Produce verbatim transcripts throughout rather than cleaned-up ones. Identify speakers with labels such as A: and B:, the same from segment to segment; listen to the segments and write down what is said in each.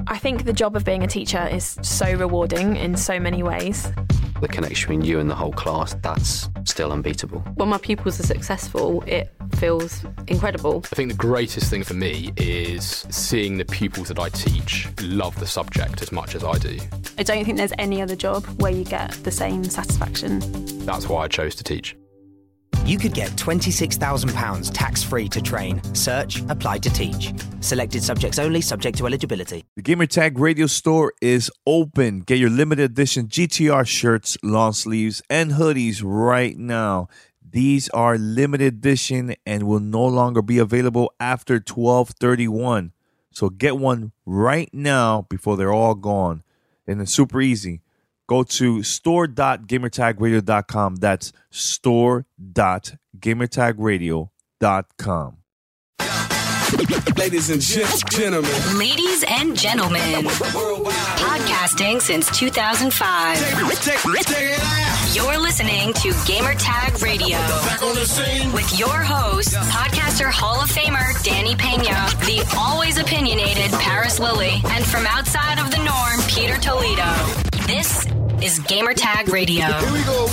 A: I think the job of being a teacher is so rewarding in so many ways.
B: The connection between you and the whole class, that's still unbeatable.
C: When my pupils are successful, it feels incredible.
D: I think the greatest thing for me is seeing the pupils that I teach love the subject as much as I do.
E: I don't think there's any other job where you get the same satisfaction.
D: That's why I chose to teach.
F: You could get twenty-six thousand pounds tax-free to train. Search Apply to Teach. Selected subjects only, subject to eligibility.
G: The Gamertag Radio Store is open. Get your limited edition G T R shirts, long sleeves, and hoodies right now. These are limited edition and will no longer be available after twelve thirty-one. So get one right now before they're all gone. And it's super easy. Go to store dot gamertag radio dot com. That's store dot gamertag radio dot com.
H: Ladies and gentlemen.
I: Ladies and gentlemen. Podcasting since two thousand five. You're listening to Gamertag Radio. With your host, podcaster Hall of Famer Danny Pena, the always opinionated Paris Lilly, and from outside of the norm, Peter Toledo. This is Gamertag Radio.
H: Here we go.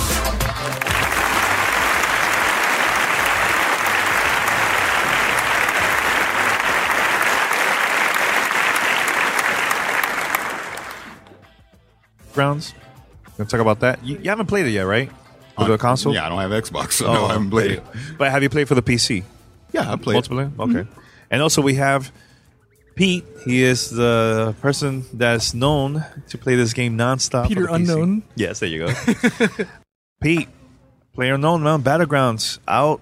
G: Grounds. Gonna talk about that. You, you haven't played it yet, right? For
J: uh,
G: the console?
J: Yeah, I don't have Xbox, so
G: oh,
J: no, I haven't played it.
G: But have you played for the P C?
J: Yeah, I played
G: multiple. Okay. Mm-hmm. And also we have Pete. He is the person that's known to play this game nonstop.
K: Peter Unknown.
G: Yes, there you go. Pete, Player Unknown, man. Battlegrounds out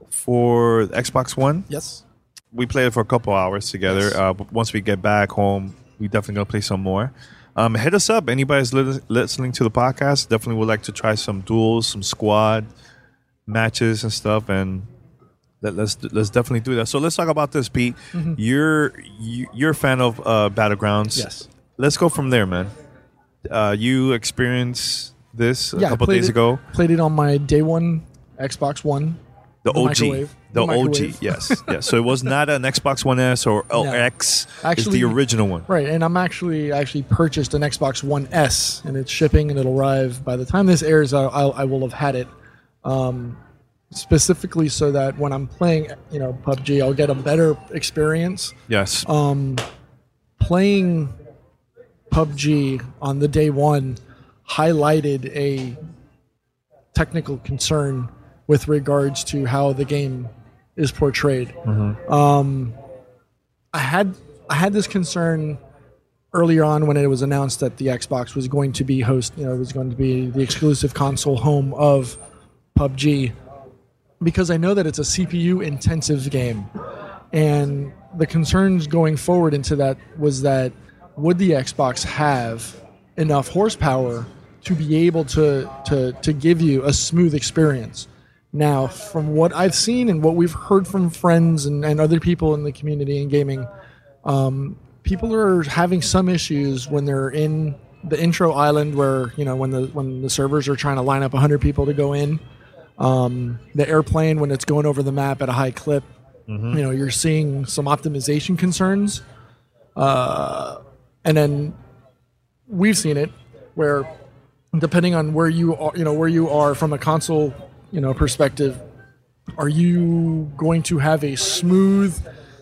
G: for Xbox One.
K: Yes.
G: We played it for a couple hours together. Yes. Uh, once we get back home, we definitely gonna play some more. Um, hit us up. Anybody's li- listening to the podcast definitely would like to try some duels, some squad matches and stuff, and let, let's let's definitely do that. So let's talk about this, Pete. Mm-hmm. You're you, you're a fan of uh, Battlegrounds.
K: Yes.
G: Let's go from there, man. Uh, you experienced this a
K: yeah,
G: couple days
K: it,
G: ago.
K: Played it on my day one Xbox One.
G: The, the O G.
K: Microwave.
G: The,
K: the
G: O G, yes. yes. So it was not an Xbox One S or oh, no. X. Actually, it's the original one.
K: Right, and I'm actually actually purchased an Xbox One S, and it's shipping, and it'll arrive. By the time this airs, I, I, I will have had it, um, specifically so that when I'm playing, you know, P U B G, I'll get a better experience.
G: Yes.
K: Um, playing P U B G on the day one highlighted a technical concern with regards to how the game is portrayed. Mm-hmm. Um, I had I had this concern earlier on when it was announced that the Xbox was going to be host, you know, it was going to be the exclusive console home of P U B G, because I know that it's a C P U intensive game, and the concerns going forward into that was that would the Xbox have enough horsepower to be able to to to give you a smooth experience. Now, from what I've seen and what we've heard from friends and, and other people in the community in gaming, um, people are having some issues when they're in the intro island where, you know, when the when the servers are trying to line up one hundred people to go in. Um, the airplane, when it's going over the map at a high clip, mm-hmm. you know, you're seeing some optimization concerns. Uh, and then we've seen it where, depending on where you are, you know, where you are from a console, you know, perspective, are you going to have a smooth,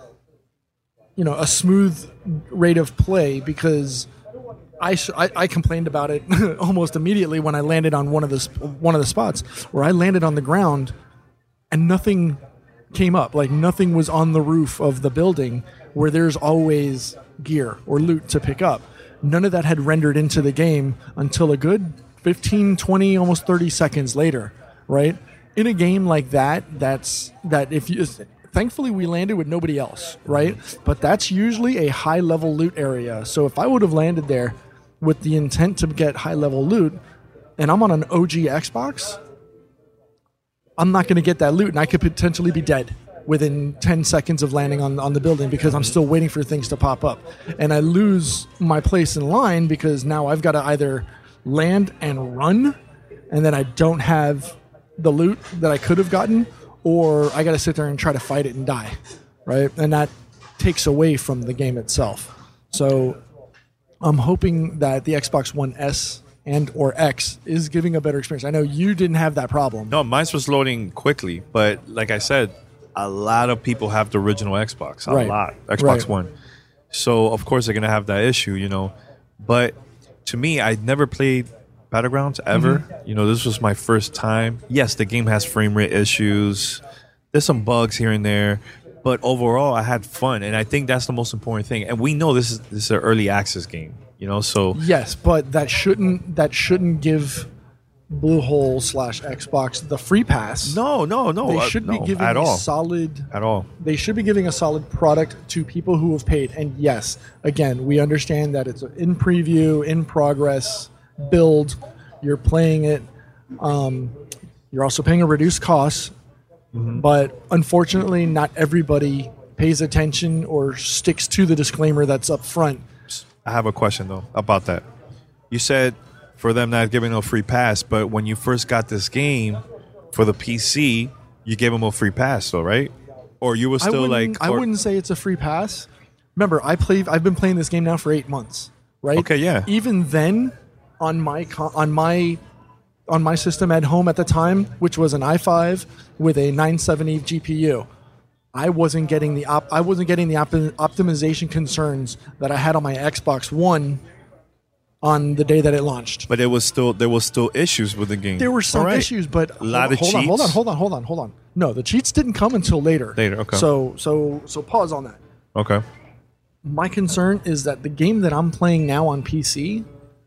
K: you know, a smooth rate of play? Because I sh- I, I complained about it almost immediately when I landed on one of the sp- one of the spots where I landed on the ground and nothing came up, like nothing was on the roof of the building where there's always gear or loot to pick up. None of that had rendered into the game until a good fifteen, twenty, almost thirty seconds later. Right? In a game like that, that's that if you thankfully we landed with nobody else, right? But that's usually a high level loot area. So if I would have landed there with the intent to get high level loot and I'm on an O G Xbox, I'm not going to get that loot and I could potentially be dead within ten seconds of landing on, on the building because I'm still waiting for things to pop up. And I lose my place in line because now I've got to either land and run, and then I don't have the loot that I could have gotten, or I got to sit there and try to fight it and die, right? And that takes away from the game itself. So I'm hoping that the Xbox One S and or X is giving a better experience. I know you didn't have that problem.
G: No, mine was loading quickly, but like I said, a lot of people have the original Xbox. A
K: Right.
G: lot. Xbox
K: Right.
G: One. So, of course, they're going to have that issue, you know. But to me, I never played Battlegrounds ever.
K: Mm-hmm.
G: You know, this was my first time. Yes, the game has frame rate issues. There's some bugs here and there. But overall, I had fun. And I think that's the most important thing. And we know this is this is an early access game, you know, so...
K: Yes, but that shouldn't that shouldn't give Bluehole slash Xbox the free pass.
G: No, no, no.
K: They
G: uh,
K: should
G: no,
K: be giving
G: at
K: a
G: all.
K: solid
G: At all.
K: They should be giving a solid product to people who have paid. And yes, again, we understand that it's in preview, in progress, build. You're playing it. Um, you're also paying a reduced cost.
G: Mm-hmm.
K: But unfortunately, not everybody pays attention or sticks to the disclaimer that's up front.
G: I have a question, though, about that. You said for them not giving a free pass, but when you first got this game for the P C, you gave them a free pass, though, right? Or you were
K: I
G: still
K: wouldn't-
G: like...
K: I
G: or-
K: wouldn't say it's a free pass. Remember, I play. I've been playing this game now for eight months, right?
G: Okay, yeah.
K: Even then, on my co- on my on my system at home at the time, which was an i five with a nine seventy G P U, I wasn't getting the op- I wasn't getting the op- optimization concerns that I had on my Xbox One on the day that it launched.
G: But it was still there was still issues with the game.
K: There were some
G: All right.
K: issues, but
G: A lot of
K: hold on, hold on,
G: cheats?
K: hold on, hold on, hold on. No, the cheats didn't come until later.
G: Later, okay.
K: So so so pause on that.
G: Okay.
K: My concern is that the game that I'm playing now on P C,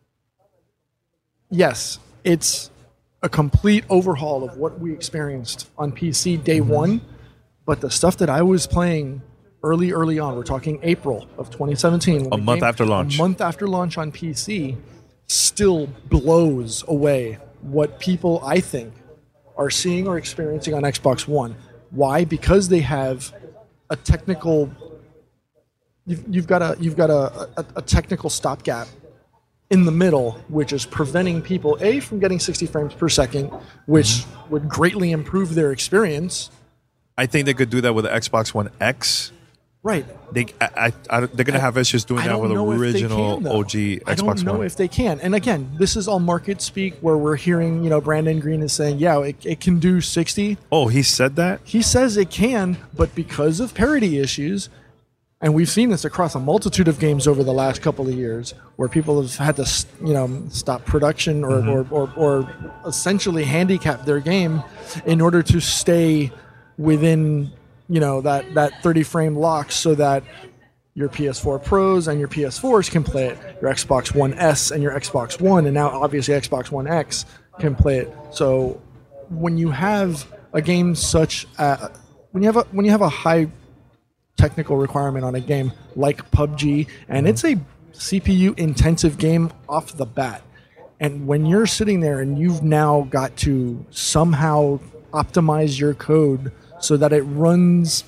K: yes, it's a complete overhaul of what we experienced on P C day
G: Mm-hmm.
K: one, but the stuff that I was playing early, early on, we're talking April of twenty seventeen. when
G: A
K: the
G: month
K: game-
G: after launch.
K: A month after launch on P C still blows away what people, I think, are seeing or experiencing on Xbox One. Why? Because they have a technical... You've, you've got a you've got a, a, a technical stopgap in the middle, which is preventing people a from getting sixty frames per second, which would greatly improve their experience.
G: I think they could do that with the Xbox One X.
K: Right.
G: They, I, I, I, they're going to have issues doing
K: I
G: that
K: don't
G: with the
K: know if they
G: original
K: can, though.
G: O G Xbox
K: I don't know
G: One.
K: if they can. And again, this is all market speak where we're hearing, you know, Brandon Green is saying, yeah, it, it can do sixty.
G: Oh, he said that?
K: He says it can, but because of parity issues, and we've seen this across a multitude of games over the last couple of years, where people have had to, you know, stop production or,
G: Mm-hmm.
K: or, or, or essentially handicap their game in order to stay within, you know, that, that thirty frame lock, so that your P S four Pros and your P S fours can play it, your Xbox One S and your Xbox One, and now obviously Xbox One X can play it. So when you have a game such, uh, when you have a when you have a high technical requirement on a game like P U B G, and it's a C P U intensive game off the bat, and when you're sitting there and you've now got to somehow optimize your code so that it runs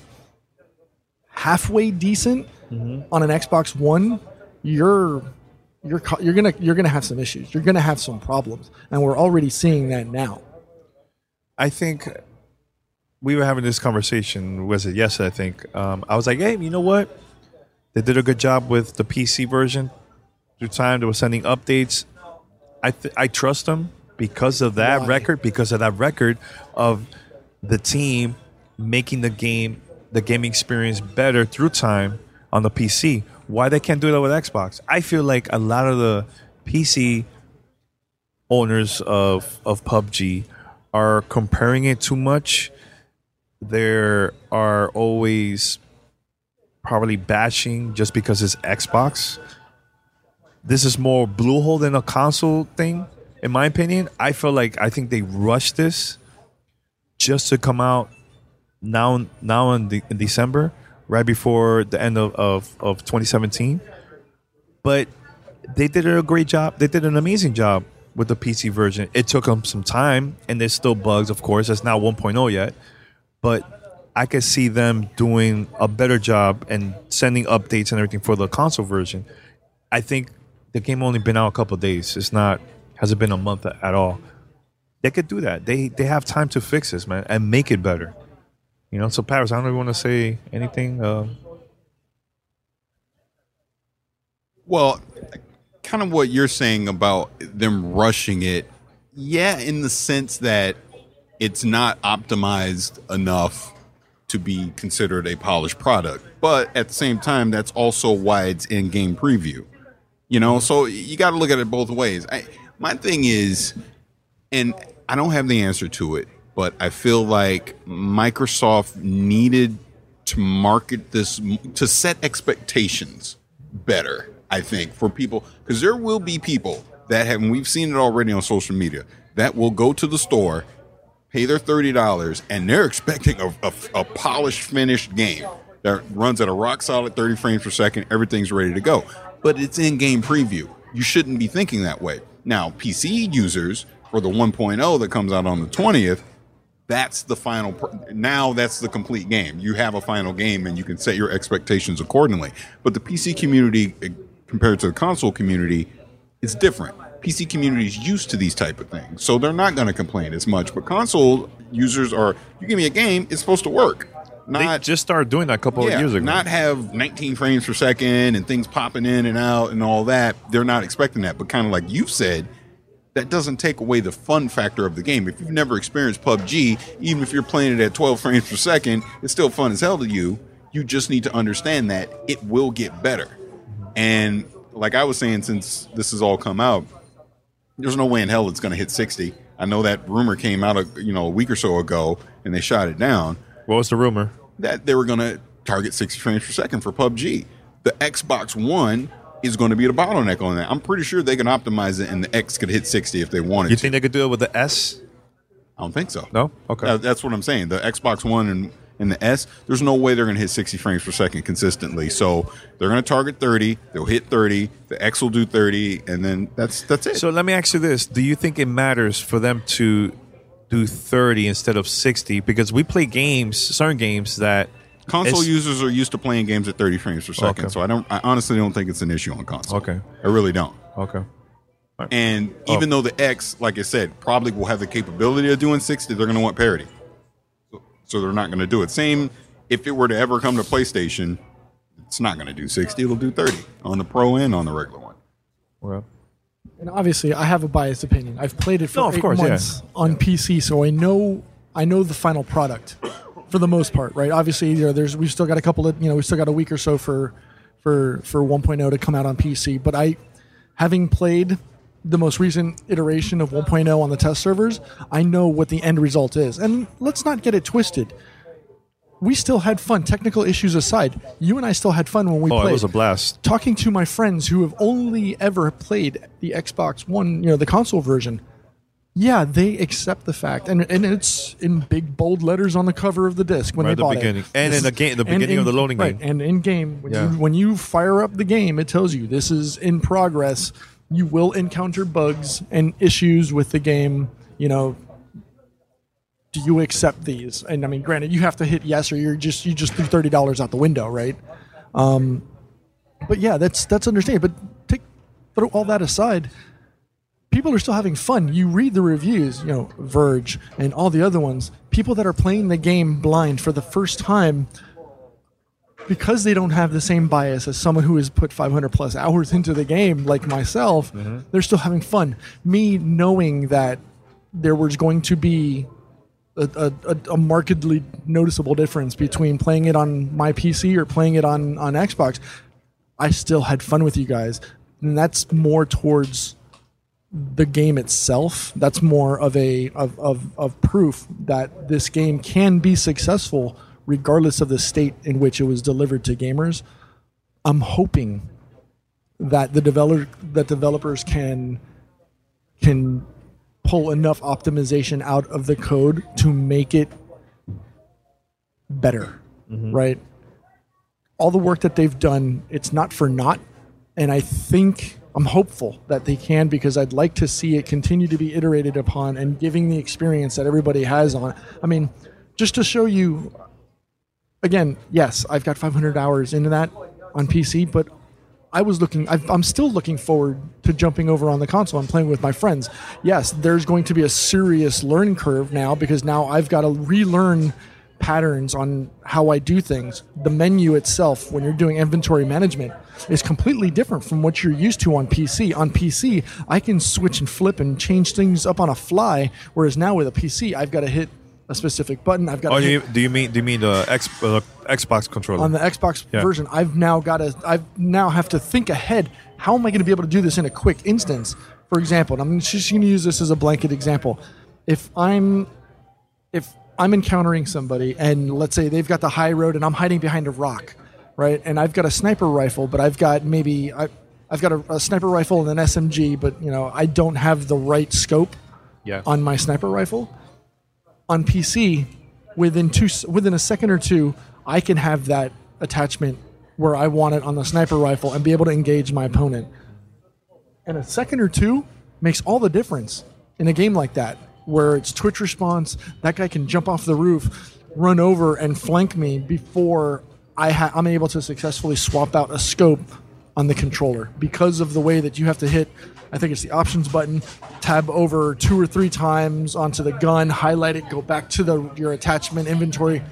K: halfway decent on an Xbox One, you're you're co- you're gonna you're gonna have some issues. You're gonna have some problems, and we're already seeing that now.
G: I think we were having this conversation, was it yesterday, I think. Um, I was like, hey, you know what? They did a good job with the P C version. Through time, they were sending updates. I th- I trust them because of that
K: Why?
G: record, because of that record of the team making the game, the gaming experience better through time on the P C. Why they can't do that with Xbox? I feel like a lot of the P C owners of, of P U B G are comparing it too much. There are always probably bashing just because it's Xbox. This is more Bluehole than a console thing, in my opinion. I feel like I think they rushed this just to come out now now in, the, in December, right before the end of, of, of twenty seventeen. But they did a great job. They did an amazing job with the P C version. It took them some time, and there's still bugs, of course. It's not one point oh yet. But I could see them doing a better job and sending updates and everything for the console version. I think the game only been out a couple of days. It's not hasn't been a month at all. They could do that. They they have time to fix this, man, and make it better. You know. So Paris, I don't even want to say anything. Uh,
J: Well, kind of what you're saying about them rushing it. Yeah, in the sense that it's not optimized enough to be considered a polished product. But at the same time, that's also why it's in-game preview. You know, so you got to look at it both ways. I, my thing is, and I don't have the answer to it, but I feel like Microsoft needed to market this, to set expectations better, I think, for people. Because there will be people that have, and we've seen it already on social media, that will go to the store, pay their thirty dollars, and they're expecting a, a, a polished, finished game that runs at a rock-solid thirty frames per second. Everything's ready to go. But it's in-game preview. You shouldn't be thinking that way. Now, P C users, for the one point oh that comes out on the twentieth, that's the final. Pr- now that's the complete game. You have a final game, and you can set your expectations accordingly. But the P C community, compared to the console community, is different. P C community is used to these type of things, so they're not going to complain as much. But console users are, you give me a game, it's supposed to work. Not
G: they just started doing that a couple
J: yeah,
G: of years ago.
J: Not have nineteen frames per second and things popping in and out and all that. They're not expecting that. But kind of like you said, that doesn't take away the fun factor of the game. If you've never experienced P U B G, even if you're playing it at twelve frames per second, it's still fun as hell to you. You just need to understand that it will get better. And like I was saying, since this has all come out, there's no way in hell it's going to hit sixty. I know that rumor came out, a, you know, a week or so ago, and they shot it down.
G: What was the rumor?
J: That they were going to target sixty frames per second for P U B G. The Xbox One is going to be the bottleneck on that. I'm pretty sure they can optimize it, and the X could hit sixty if they wanted
G: You
J: to.
G: think they could do it with the S?
J: I don't think so.
G: No? Okay.
J: Uh, that's what I'm saying. The Xbox One and, and the S, there's no way they're going to hit sixty frames per second consistently. So they're going to target thirty. They'll hit thirty. The X will do thirty, and then that's that's it.
G: So let me ask you this. Do you think it matters for them to do thirty instead of sixty? Because we play games, certain games that...
J: Console users are used to playing games at thirty frames per second,
G: Okay.
J: so I don't. I honestly don't think it's an issue on console.
G: Okay.
J: I really don't.
G: Okay. Right.
J: And even
G: Oh.
J: though the X, like I said, probably will have the capability of doing sixty, they're going to want parity. So, so they're not going to do it. Same if it were to ever come to PlayStation, it's not going to do sixty. It'll do thirty on the Pro and on the regular one.
G: Well,
K: And obviously, I have a biased opinion. I've played it for
G: No, of
K: eight
G: course,
K: months
G: yeah.
K: on P C, so I know I know the final product for the most part, right? Obviously, you know, there's we've still got a couple of you know we've still got a week or so for for for one point oh to come out on P C. But I, having played the most recent iteration of one point oh on the test servers, I know what the end result is. And let's not get it twisted. We still had fun, technical issues aside. You and I still had fun when we
G: oh,
K: played.
G: it was a blast.
K: Talking to my friends who have only ever played the Xbox One, you know, the console version, yeah, they accept the fact, and and it's in big bold letters on the cover of the disc when
G: Right
K: they
G: at the
K: bought
G: beginning.
K: it.
G: And
K: This
G: in the
K: is-
G: game- the
K: and
G: beginning of the loading
K: right,
G: game.
K: and in game when
G: Yeah.
K: you when you fire up the game, it tells you this is in progress. You will encounter bugs and issues with the game. You know, do you accept these? And I mean, granted, you have to hit yes, or you're just you just threw thirty dollars out the window, right? Um, but yeah, that's that's understandable. But take throw all that aside. People are still having fun. You read the reviews, you know, Verge and all the other ones. People that are playing the game blind for the first time because they don't have the same bias as someone who has put five hundred plus hours into the game, like myself.
G: Mm-hmm.
K: They're still having fun. Me knowing that there was going to be a, a, a markedly noticeable difference between playing it on my P C or playing it on, on Xbox, I still had fun with you guys. And that's more towards the game itself. That's more of a of, of, of proof that this game can be successful regardless of the state in which it was delivered to gamers. I'm hoping that the developer that developers can can pull enough optimization out of the code to make it better. Mm-hmm. Right? All the work that they've done, it's not for naught, and I think I'm hopeful that they can, because I'd like to see it continue to be iterated upon and giving the experience that everybody has on it. I mean, just to show you, again, yes, I've got five hundred hours into that on P C, but I was looking, I've, I'm still looking forward to jumping over on the console and playing with my friends. Yes, there's going to be a serious learn curve now, because now I've got to relearn patterns on how I do things. The menu itself, when you're doing inventory management, is completely different from what you're used to on P C. On P C, I can switch and flip and change things up on a fly, whereas now with a P C, I've got to hit a specific button. I've got.
G: Oh,
K: to
G: do you,
K: hit
G: do you mean do you mean the X, uh, Xbox controller?
K: on the Xbox
G: Yeah.
K: version, I've now got to. I now have to think ahead. How am I going to be able to do this in a quick instance? For example, and I'm just going to use this as a blanket example. If I'm, if I'm encountering somebody, and let's say they've got the high road, and I'm hiding behind a rock, right? And I've got a sniper rifle, but I've got maybe I, I've got a, a sniper rifle and an S M G, but you know I don't have the right scope
G: yeah.
K: on my sniper rifle. On P C, within two within a second or two, I can have that attachment where I want it on the sniper rifle and be able to engage my opponent. And a second or two makes all the difference in a game like that, where it's Twitch response. That guy can jump off the roof, run over, and flank me before I ha- I'm able to successfully swap out a scope on the controller because of the way that you have to hit. I think it's the options button, tab over two or three times onto the gun, highlight it, go back to the your attachment inventory.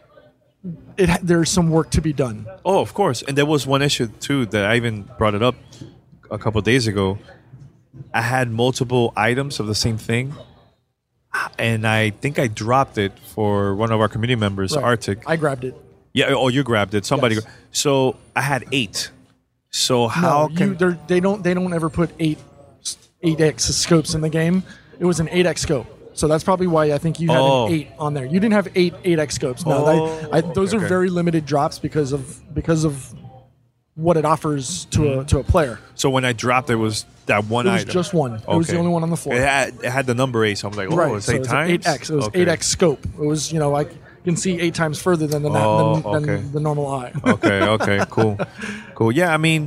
K: It there's some work to be done.
G: Oh, of course. And there was one issue too that I even brought it up a couple of days ago. I had multiple items of the same thing, and I think I dropped it for one of our community members,
K: Right.
G: Arctic.
K: I grabbed it.
G: Yeah. Oh, you grabbed it. Somebody.
K: Yes.
G: gra- So I had eight. So how
K: no,
G: can
K: you, they're- they don't they don't ever put eight eight X scopes in the game. It was an eight X scope. So that's probably why I think you have
G: Oh.
K: an eight on there. You didn't have eight eight X scopes. No,
G: Oh,
K: I, I, those
G: okay,
K: are
G: okay.
K: very limited drops because of because of what it offers to a to a player.
G: So when I dropped it, was that one
K: It was
G: item?
K: just one. It was the
G: Okay.
K: only one on the floor.
G: It had, it had the number eight, so I'm like, oh,
K: right.
G: it's
K: So
G: eight
K: it was
G: times.
K: eight X. It was
G: Okay.
K: eight X scope. It was you know I can see eight times further than the na-
G: Oh,
K: than, than
G: okay.
K: the normal eye.
G: Okay, okay, cool, cool. Yeah, I mean,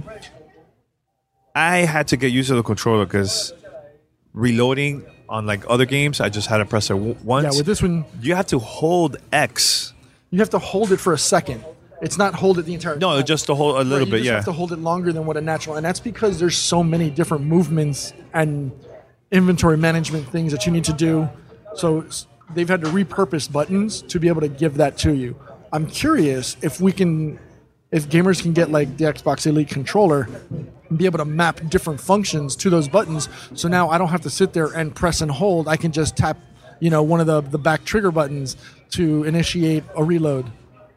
G: I had to get used to the controller because reloading on like other games, I just had to press it w- once.
K: Yeah, with this one,
G: you have to hold X.
K: you have to hold it for a second. It's not hold it the entire
G: No,
K: time.
G: just to hold a little
K: Right, you
G: bit.
K: just
G: Yeah.
K: have to hold it longer than what a natural, and that's because there's so many different movements and inventory management things that you need to do. So s- they've had to repurpose buttons to be able to give that to you. I'm curious if we can, if gamers can get like the Xbox Elite controller and be able to map different functions to those buttons. So now I don't have to sit there and press and hold. I can just tap, you know, one of the the back trigger buttons to initiate a reload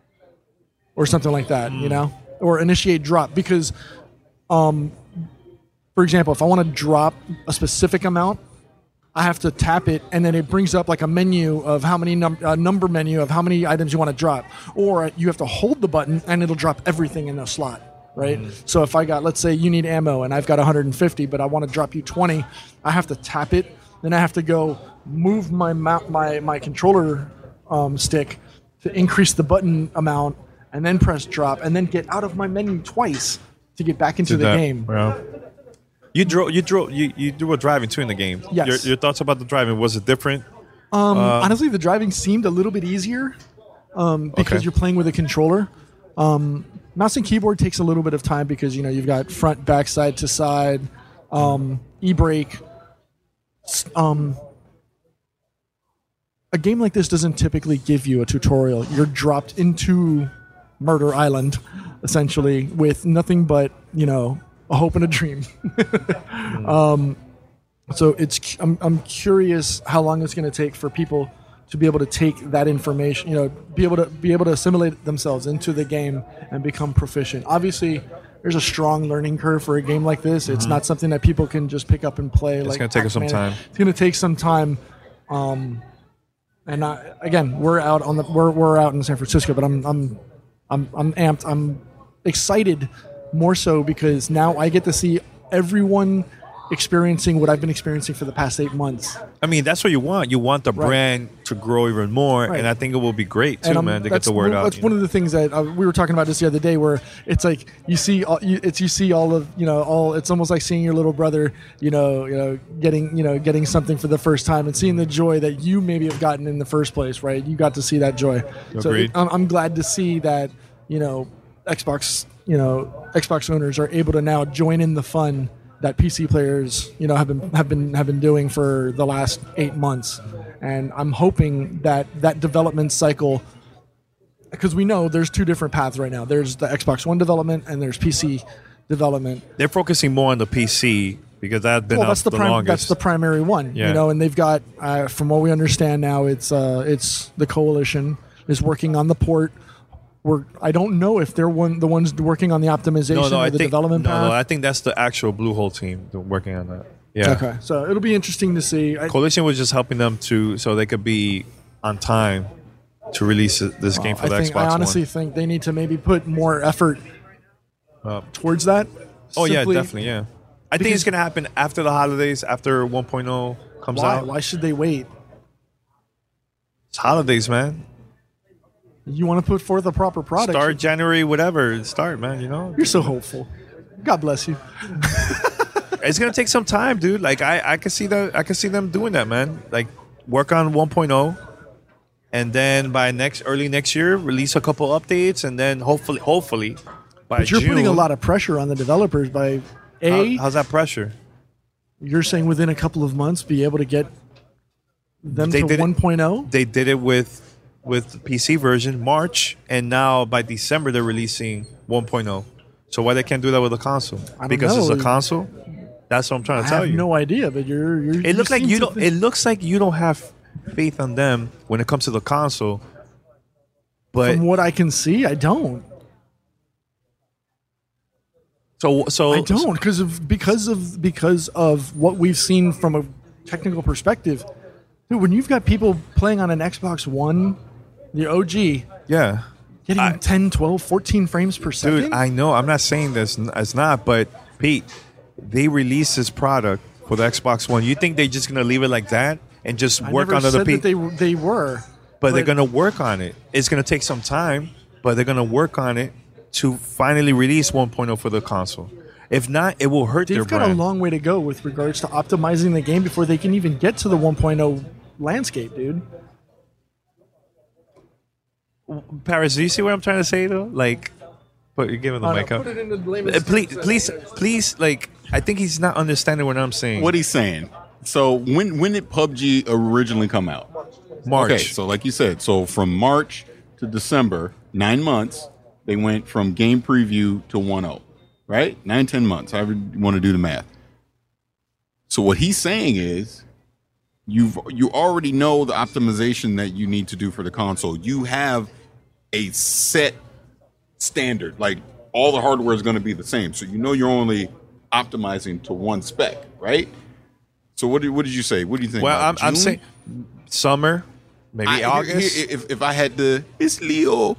K: or something like that, you know, or initiate drop. Because, um, for example, if I want to drop a specific amount, I have to tap it, and then it brings up like a menu of how many num- uh, number menu of how many items you want to drop. Or you have to hold the button, and it'll drop everything in a slot, right? So if I got, let's say you need ammo, and I've got one hundred fifty, but I want to drop you twenty, I have to tap it. Then I have to go move my mou- my my controller um, stick to increase the button amount, and then press drop, and then get out of my menu twice to get back into
G: Did
K: the
G: that-
K: game.
G: Yeah. You drove. You drove. You, you do a driving too in the game.
K: Yes.
G: Your, your thoughts about the driving, was it different?
K: Um,
G: Uh,
K: honestly, the driving seemed a little bit easier um, because
G: Okay.
K: you're playing with a controller. Um, mouse and keyboard takes a little bit of time because you know you've got front, back, side to side, um, e-brake. S- Um, a game like this doesn't typically give you a tutorial. You're dropped into Murder Island, essentially, with nothing but you know a hope and a dream. um, so it's I'm, I'm curious how long it's going to take for people to be able to take that information, you know, be able to be able to assimilate themselves into the game and become proficient. Obviously, there's a strong learning curve for a game like this. It's
G: Mhm.
K: not something that people can just pick up and play.
G: It's
K: like
G: gonna take us some
K: Pac-Man.
G: time.
K: It's going to take some time. Um, and I, again, we're out on the we're we're out in San Francisco, but I'm I'm I'm I'm amped. I'm excited more so because now I get to see everyone experiencing what I've been experiencing for the past eight months.
G: I mean, that's what you want. You want the
K: Right.
G: brand to grow even more,
K: Right.
G: and I think it will be great too,
K: And, um,
G: man, to get
K: that's
G: the word
K: one,
G: out.
K: That's
G: you
K: one
G: know?
K: of the things that uh, we were talking about this the other day, where it's like you see, all, you, it's you see all of you know, all. It's almost like seeing your little brother, you know, you know, getting you know, getting something for the first time and seeing the joy that you maybe have gotten in the first place, right? You got to see that joy. So
G: Agreed.
K: it, I'm, I'm glad to see that you know, Xbox, you know, Xbox owners are able to now join in the fun that P C players, you know, have been have been have been doing for the last eight months, and I'm hoping that that development cycle because we know there's two different paths right now. There's the Xbox One development and there's P C development.
G: They're focusing more on the P C because that's been
K: well,
G: out
K: that's the,
G: the
K: prim-
G: longest.
K: That's the primary one,
G: Yeah.
K: you know. And they've got, uh, from what we understand now, it's uh, it's the coalition is working on the port. We're, I don't know if they're one the ones working on the optimization
G: no, no,
K: or
G: I
K: the
G: think,
K: development
G: no,
K: path.
G: no, I think that's the actual Bluehole team working on that. Yeah.
K: Okay, so it'll be interesting to see. I,
G: Coalition was just helping them to so they could be on time to release this game for
K: I
G: the
K: think,
G: Xbox
K: I honestly
G: One.
K: think they need to maybe put more effort
G: Uh,
K: towards that.
G: oh yeah,
K: Simply-
G: definitely, yeah. I think
K: because-
G: it's gonna happen after the holidays, after one point oh comes
K: Why?
G: out.
K: Why should they wait?
G: It's holidays, man.
K: You want to put forth a proper product.
G: Start January, whatever. Start, man. You know,
K: You're so hopeful. God bless you.
G: it's gonna take some time, dude. Like I, I can see that. I can see them doing that, man. Like work on one point oh, and then by next early next year, release a couple updates, and then hopefully, hopefully, by
K: But you're
G: June,
K: putting a lot of pressure on the developers by a.
G: How, how's that pressure?
K: You're saying within a couple of months be able to get them
G: They
K: to
G: did it-
K: one point oh?
G: They did it with with the P C version March, and now by December they're releasing one point oh. So why they can't do that with a console?
K: I don't
G: Because
K: know.
G: it's a console. That's what I'm trying to
K: I
G: tell
K: have
G: you.
K: no idea, but you're. you're
G: It looks like
K: seem
G: you
K: to
G: don't.
K: think-
G: It looks like you don't have faith on them when it comes to the console. But
K: From what I can see, I don't.
G: so so
K: I don't because of because of because of what we've seen from a technical perspective. Dude, when you've got people playing on an Xbox One, the O G,
G: yeah,
K: getting
G: I-
K: ten, twelve, fourteen frames per second.
G: dude. I know. I'm not saying this. It's not. But Pete, they released this product for the Xbox One. You think they're just gonna leave it like that and just
K: I
G: work
K: never
G: on other
K: said
G: people?
K: that they they were,
G: But they're gonna work on it. It's gonna take some time, but they're gonna work on it to finally release one point oh for the console. If not, it will hurt
K: They've
G: their
K: got
G: brand.
K: a long way to go with regards to optimizing the game before they can even get to the one point oh landscape, dude.
G: Paris, do you see what I'm trying to say though? Like, but you're giving the
K: Oh, no,
G: mic up.
K: put it in the
G: Uh,
K: layman's
G: please,
K: terms.
G: please, please. Like, I think he's not understanding what I'm saying.
J: What he's saying. So when when did P U B G originally come out?
G: March.
J: Okay, so like you said, so from March to December, nine months, they went from game preview to one point oh, right? Nine, ten months, however you want to do the math. So what he's saying is, you've you already know the optimization that you need to do for the console. You have a set standard, like all the hardware is going to be the same. So you know you're only optimizing to one spec, right? So what did what did you say? What do you think?
G: Well,
J: about
G: I'm, I'm
J: June?
G: saying summer, maybe
J: I- here-
G: August.
J: here- if if I had to, it's Leo.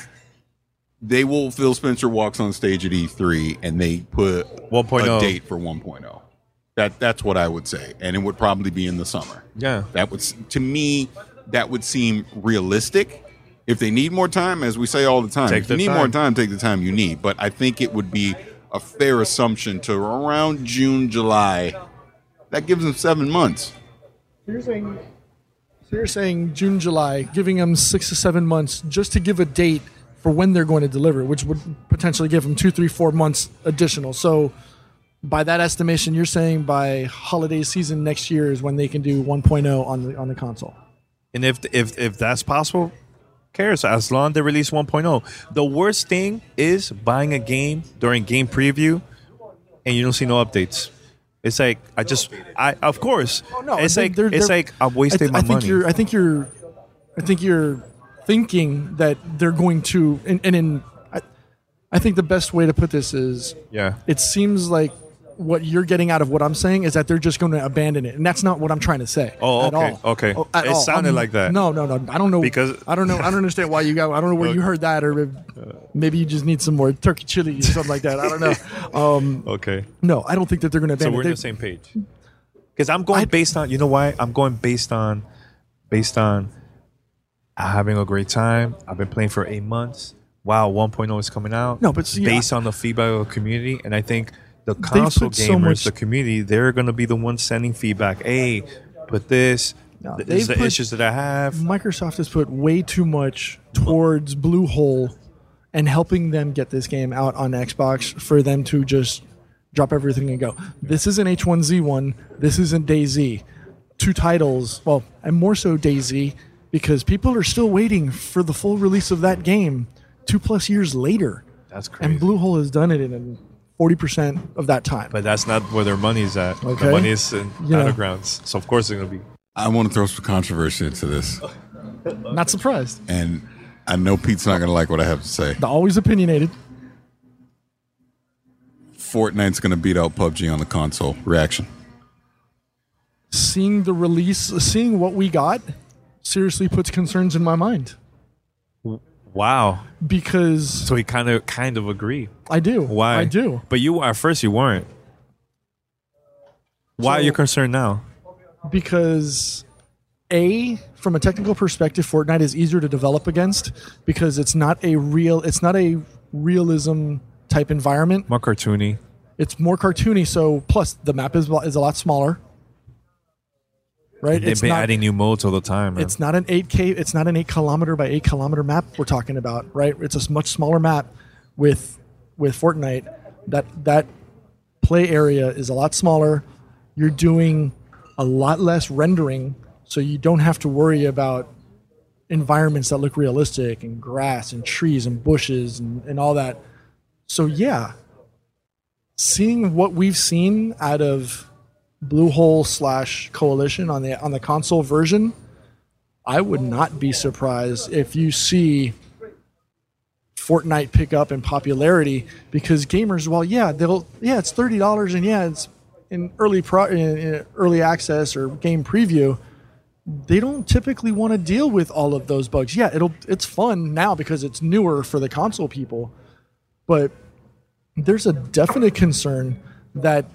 J: They will. Phil Spencer walks on stage at E three and they put
G: one point oh.
J: a date for one point oh. That that's what I would say, and it would probably be in the summer.
G: Yeah,
J: that would s- to me that would seem realistic. If they need more time, as we say all the time,
G: Take
J: if you
G: the
J: need
G: time.
J: more time, take the time you need. But I think it would be a fair assumption to around June, July. That gives them seven months.
K: You're saying, so you're saying June, July, giving them six to seven months just to give a date for when they're going to deliver, which would potentially give them two, three, four months additional. So by that estimation, you're saying by holiday season next year is when they can do one point oh on the on the console.
G: And if if if that's possible, who cares? As long as they release one point oh. The worst thing is buying a game during game preview and you don't see no updates. It's like I just I of course.
K: Oh, no,
G: it's
K: they-
G: like
K: they're-
G: it's
K: they're-
G: like I wasted
K: I th-
G: my
K: I think
G: money.
K: You're, I think you're, I think you're thinking that they're going to, and, and in, I, I think the best way to put this is,
G: Yeah.
K: it seems like what you're getting out of what I'm saying is that they're just going to abandon it, and that's not what I'm trying to say.
G: Oh,
K: at
G: okay,
K: all.
G: okay.
K: Oh, at
G: It
K: all.
G: sounded
K: I'm-
G: like that.
K: No, no, no. I don't know
G: Because-
K: I don't know. I don't understand why you got. I don't know where you heard that, or maybe you just need some more turkey chili or something like that. I don't know. Um,
G: okay.
K: no, I don't think that they're going to
G: So
K: abandon
G: we're
K: it.
G: on
K: They-
G: the same page. Because I'm going
K: I-
G: based on, you know why? I'm going based on, based on having a great time. I've been playing for eight months. Wow, one point oh is coming out.
K: No, but see,
G: based
K: I-
G: on the feedback of the community, and I think the console
K: put
G: gamers,
K: so much-
G: the community, they're going to be the ones sending feedback. Hey, put this.
K: No,
G: this
K: they've
G: is the
K: put-
G: issues that I have.
K: Microsoft has put way too much towards Bluehole and helping them get this game out on Xbox for them to just drop everything and go. This isn't H one Z one. This isn't DayZ. Two titles, well, and more so DayZ, because people are still waiting for the full release of that game two plus years later.
G: That's crazy.
K: And Bluehole has done it in forty percent of that time.
G: But that's not where their money's at.
K: Okay.
G: The money is in
K: You know.
G: Battlegrounds. So, of course, they're going to be.
J: I want to throw some controversy into this.
K: Not surprised.
J: And I know Pete's not going to like what I have to say.
K: The always opinionated.
J: Fortnite's going to beat out P U B G on the console. Reaction?
K: Seeing the release, seeing what we got, seriously puts concerns in my mind.
G: Wow.
K: Because
G: So he kind of kind of agree.
K: I do.
G: Why?
K: I do.
G: But you at first you weren't. Why
K: So-
G: are you concerned now?
K: Because A, from a technical perspective, Fortnite is easier to develop against because it's not a real it's not a realism type environment.
G: More cartoony.
K: It's more cartoony, so plus the map is is a lot smaller. Right?
G: They've
K: It's
G: been
K: not,
G: adding new modes all the time. Man.
K: it's not an eight K it's not an eight kilometer by eight kilometer map we're talking about, right? It's a much smaller map with with Fortnite. That that play area is a lot smaller. You're doing a lot less rendering, so you don't have to worry about environments that look realistic and grass and trees and bushes and, and all that. So yeah, seeing what we've seen out of Bluehole slash Coalition on the on the console version, I would not be surprised if you see Fortnite pick up in popularity because gamers, well, yeah, they'll yeah, it's thirty dollars and yeah, it's in early pro in, in early access or game preview. They don't typically want to deal with all of those bugs. Yeah, it'll it's fun now because it's newer for the console people, but there's a definite concern that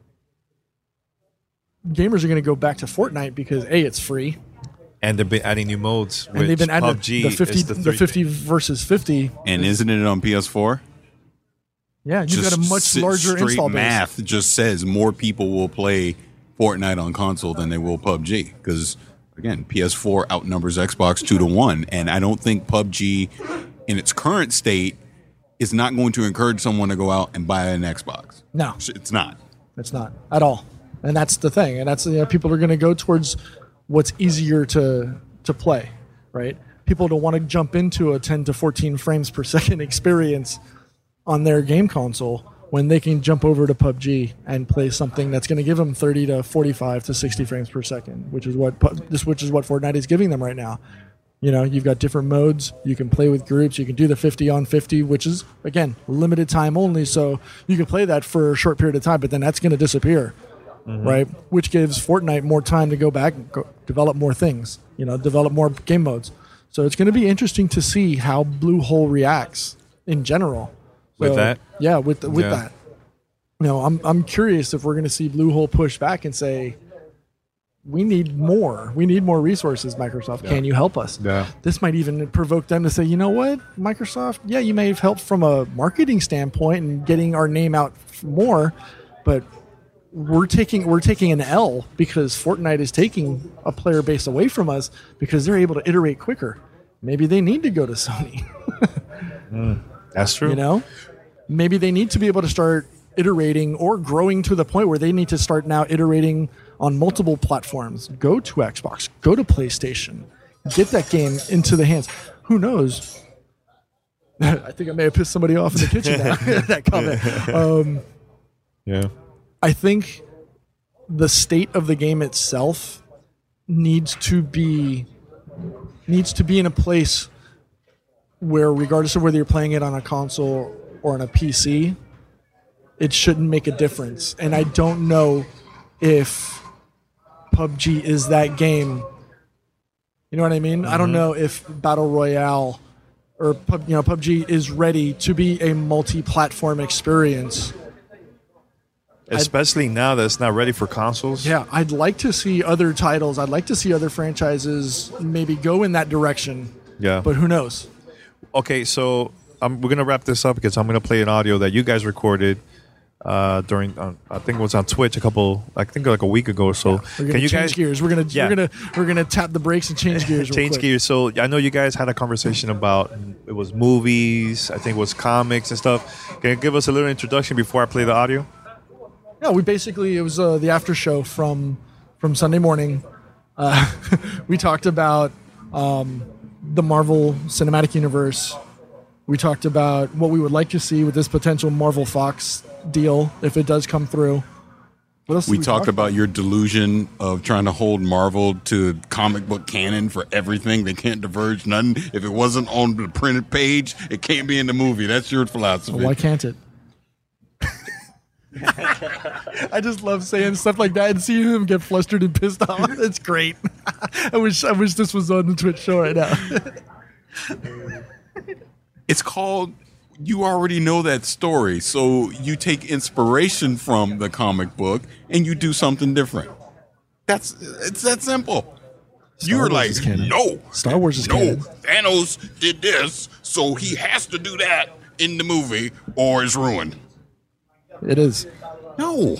K: gamers are going to go back to Fortnite because A, it's free,
G: and they've been adding new modes.
K: and they've been adding
G: P U B G
K: the fifty,
G: is the,
K: the,
G: three-
K: fifty versus fifty.
J: And isn't it on P S four?
K: Yeah, you've got a much
J: si-
K: larger
J: straight
K: install base.
J: math just says more people will play Fortnite on console than they will P U B G because again, P S four outnumbers Xbox two to one, and I don't think P U B G in its current state is not going to encourage someone to go out and buy an Xbox.
K: No,
J: It's not.
K: it's not at all, and that's the thing. And that's you know, people are going to go towards what's easier to to play, right? People don't want to jump into a ten to fourteen frames per second experience on their game console when they can jump over to P U B G and play something that's going to give them thirty to forty-five to sixty frames per second, which is what P U B G this which is what Fortnite is giving them right now. You know, you've got different modes. You can play with groups. You can do the fifty on fifty, which is, again, limited time only. So you can play that for a short period of time, but then that's going to disappear, mm-hmm. right? Which gives Fortnite more time to go back and go develop more things, you know, develop more game modes. So it's going to be interesting to see how Bluehole reacts in general.
G: With
K: So,
G: that?
K: Yeah, with, the, with
G: Yeah.
K: that. You know, I'm, I'm curious if we're going to see Bluehole push back and say, we need more. We need more resources, Microsoft.
G: Yeah.
K: Can you help us?
G: Yeah.
K: This might even provoke them to say, you know what, Microsoft, yeah, you may have helped from a marketing standpoint and getting our name out more, but we're taking we're taking an L because Fortnite is taking a player base away from us because they're able to iterate quicker. Maybe they need to go to Sony.
G: Mm, that's true.
K: You know? Maybe they need to be able to start iterating or growing to the point where they need to start now iterating on multiple platforms. Go to Xbox, go to PlayStation, get that game into the hands. Who knows? I think I may have pissed somebody off in the kitchen now, that comment. Um,
G: yeah.
K: I think the state of the game itself needs to be needs to be in a place where, regardless of whether you're playing it on a console or on a P C, it shouldn't make a difference. And I don't know if P U B G is that game. You know what I mean? Mm-hmm. I don't know if Battle Royale or you know P U B G is ready to be a multi-platform experience.
G: Especially I'd, now that it's not ready for consoles.
K: Yeah, I'd like to see other titles. I'd like to see other franchises maybe go in that direction.
G: Yeah.
K: But who knows?
G: Okay, so um, we're going to wrap this up because I'm going to play an audio that you guys recorded uh, during, uh, I think it was on Twitch a couple, I think like a week ago or so.
K: Yeah, we're going to change
G: guys,
K: gears. We're going to
G: yeah.
K: we're going to we're going to tap the brakes and change gears.
G: change
K: real quick.
G: gears. So I know you guys had a conversation about it was movies, I think it was comics and stuff. Can you give us a little introduction before I play the audio?
K: No, we basically, it was uh, the after show from from Sunday morning. Uh, we talked about um, the Marvel Cinematic Universe. We talked about what we would like to see with this potential Marvel Fox deal if it does come through. What else
J: we,
K: we
J: talked
K: talk
J: about, about your delusion of trying to hold Marvel to comic book canon for everything. They can't diverge nothing. If it wasn't on the printed page, it can't be in the movie. That's your philosophy.
K: Well, why can't it? I just love saying stuff like that and seeing him get flustered and pissed off. It's great. I wish I wish this was on the Twitch show right now.
J: It's called You Already Know That Story. So you take inspiration from the comic book and you do something different. That's it's that simple.
K: Star
J: You're
K: Wars
J: like, no.
K: Star Wars is
J: no,
K: canon.
J: Thanos did this, so he has to do that in the movie or it's ruined.
K: It is.
J: No.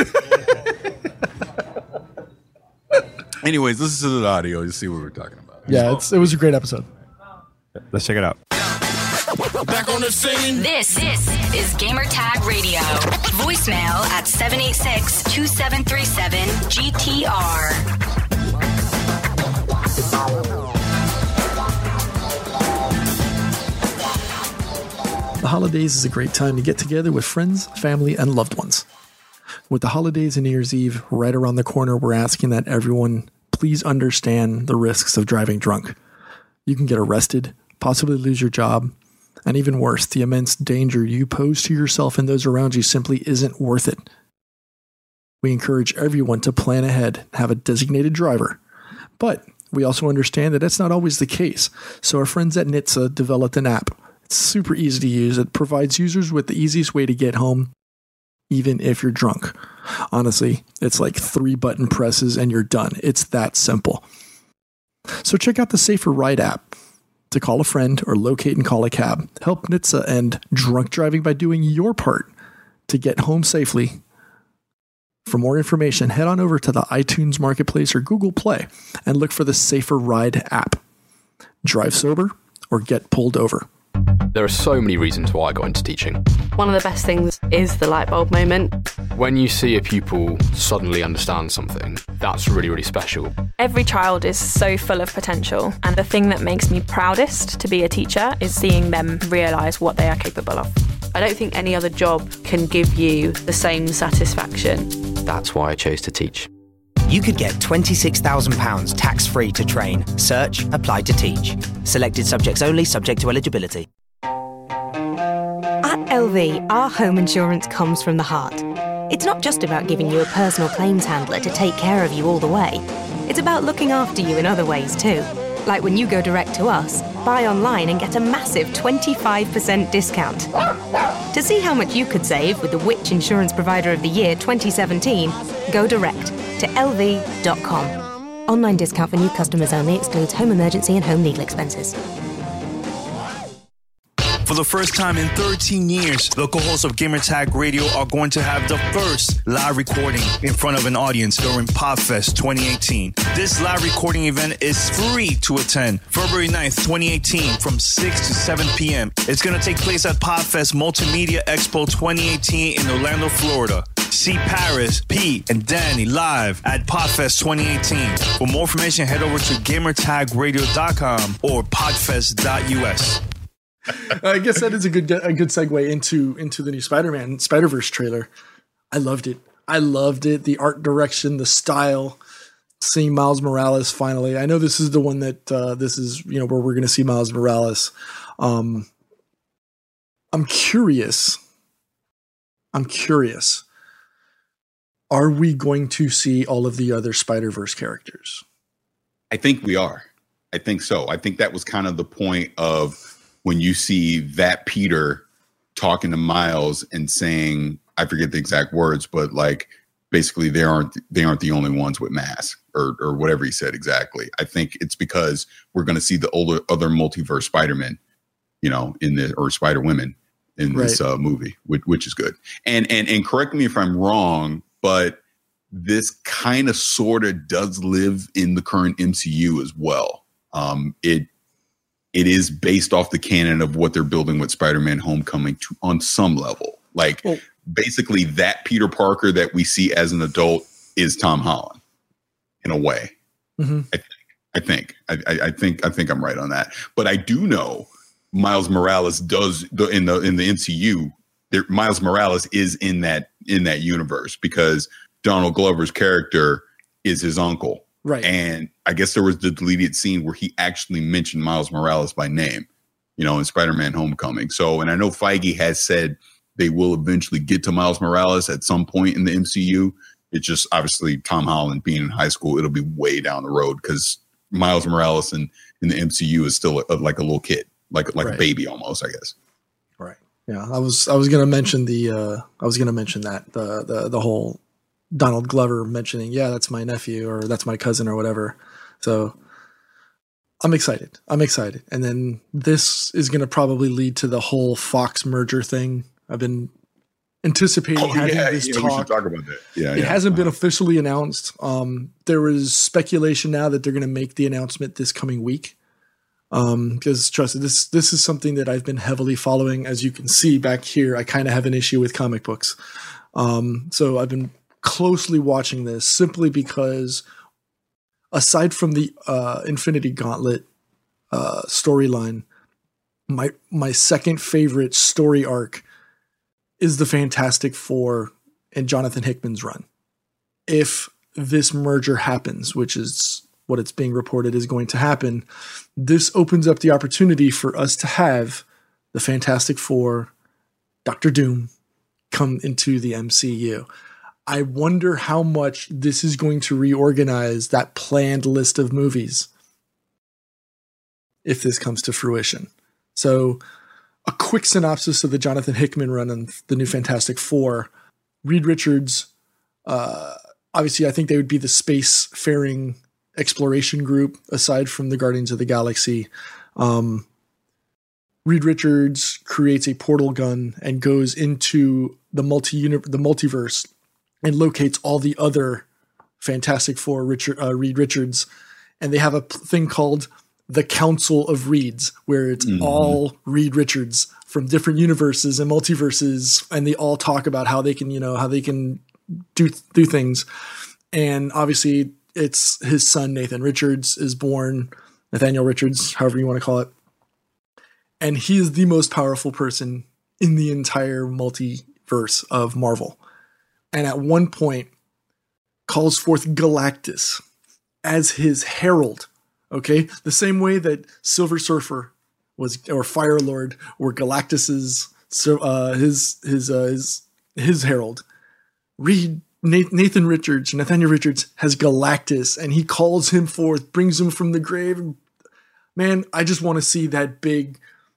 J: Anyways, listen to the audio to see what we're talking about.
K: Yeah, it's, it was a great episode.
G: Let's check it out.
I: Back on the scene. This, this is Gamer Tag Radio. Voicemail at seven eight six, two seven three seven, G T R.
K: The holidays is a great time to get together with friends, family, and loved ones. With the holidays and New Year's Eve right around the corner, we're asking that everyone please understand the risks of driving drunk. You can get arrested, possibly lose your job, and even worse, the immense danger you pose to yourself and those around you simply isn't worth it. We encourage everyone to plan ahead and have a designated driver. But we also understand that that's not always the case. So our friends at N H T S A developed an app. It's super easy to use. It provides users with the easiest way to get home, even if you're drunk. Honestly, it's like three button presses and you're done. It's that simple. So check out the Safer Ride app to call a friend or locate and call a cab. Help N H T S A end drunk driving by doing your part to get home safely. For more information, head on over to the iTunes Marketplace or Google Play and look for the Safer Ride app. Drive sober or get pulled over.
D: There are so many reasons why I got into teaching.
C: One of the best things is the light bulb moment.
D: When you see a pupil suddenly understand something, that's really, really special.
A: Every child is so full of potential, and the thing that makes me proudest to be a teacher is seeing them realise what they are capable of.
C: I don't think any other job can give you the same satisfaction.
B: That's why I chose to teach.
F: You could get twenty-six thousand pounds tax-free to train. Search, apply to teach. Selected subjects only, subject to eligibility.
H: At L V, our home insurance comes from the heart. It's not just about giving you a personal claims handler to take care of you all the way. It's about looking after you in other ways too. Like when you go direct to us, buy online and get a massive twenty-five percent discount. To see how much you could save with the Which Insurance Provider of the Year twenty seventeen, go direct to L V dot com. Online discount for new customers only, excludes home emergency and home legal expenses.
G: For the first time in thirteen years, local hosts of Gamertag Radio are going to have the first live recording in front of an audience during PodFest twenty eighteen. This live recording event is free to attend February ninth, twenty eighteen from six to seven p.m. It's going to take place at PodFest Multimedia Expo twenty eighteen in Orlando, Florida. See Paris, Pete, and Danny live at PodFest twenty eighteen. For more information, head over to gamertag radio dot com or podfest dot u s.
K: I guess that is a good a good segue into into the new Spider-Man Spider-Verse trailer. I loved it. I loved it. The art direction, the style. Seeing Miles Morales finally. I know this is the one that uh, this is you know where we're going to see Miles Morales. Um, I'm curious. I'm curious. Are we going to see all of the other Spider-Verse characters?
J: I think we are. I think so. I think that was kind of the point of when you see that Peter talking to Miles and saying, I forget the exact words, but like basically they aren't they aren't the only ones with masks or or whatever he said exactly. I think it's because we're going to see the older other multiverse Spider-Men, you know, in the or Spider-Women in
K: Right.
J: this uh, movie, which, which is good. And and and correct me if I'm wrong, but this kind of sort of does live in the current M C U as well. Um, it It is based off the canon of what they're building with Spider-Man Homecoming to, on some level. Like
K: Well-
J: basically that Peter Parker that we see as an adult is Tom Holland in a way.
K: Mm-hmm.
J: I think. I think. I, I, I think I think I'm right on that. But I do know Miles Morales does the, in the in the M C U. There, Miles Morales is in that in that universe because Donald Glover's character is his uncle.
K: Right.
J: And I guess there was the deleted scene where he actually mentioned Miles Morales by name, you know, in Spider-Man Homecoming. So, and I know Feige has said they will eventually get to Miles Morales at some point in the M C U. It's just obviously Tom Holland being in high school, it'll be way down the road because Miles Morales in, in the M C U is still a, like a little kid, like like
K: right.
J: a baby almost, I guess.
K: Right. Yeah. I was I was gonna mention the uh, I was gonna mention that the the the whole Donald Glover mentioning, yeah, that's my nephew or that's my cousin or whatever. So I'm excited. I'm excited. And then this is going to probably lead to the whole Fox merger thing. I've been anticipating
J: oh,
K: having
J: yeah,
K: this
J: yeah,
K: talk.
J: We should talk about that. Yeah,
K: it
J: yeah.
K: hasn't
J: uh-huh.
K: been officially announced. Um, there was speculation now that they're going to make the announcement this coming week. Um, because trust me, this, this is something that I've been heavily following. As you can see back here, I kind of have an issue with comic books. Um, so I've been closely watching this simply because aside from the uh, Infinity Gauntlet uh, storyline, my my second favorite story arc is the Fantastic Four and Jonathan Hickman's run. If this merger happens, which is what it's being reported is going to happen, this opens up the opportunity for us to have the Fantastic Four, Doctor Doom, come into the M C U. I wonder how much this is going to reorganize that planned list of movies if this comes to fruition. So a quick synopsis of the Jonathan Hickman run on the new Fantastic Four. Reed Richards, uh, obviously I think they would be the space-faring exploration group aside from the Guardians of the Galaxy. Um, Reed Richards creates a portal gun and goes into the multi the multiverse and locates all the other Fantastic Four Richard, uh, Reed Richards. And they have a p- thing called the Council of Reeds, where it's mm-hmm. all Reed Richards from different universes and multiverses. And they all talk about how they can, you know, how they can do, do things. And obviously it's his son, Nathan Richards, is born, Nathaniel Richards, however you want to call it. And he is the most powerful person in the entire multiverse of Marvel. And at one point calls forth Galactus as his herald. Okay, the same way that Silver Surfer was, or Fire Lord, were Galactus's uh, his his uh, his his herald. Reed Nathan Richards, Nathaniel Richards has Galactus, and he calls him forth, brings him from the grave. Man, I just want to see that big,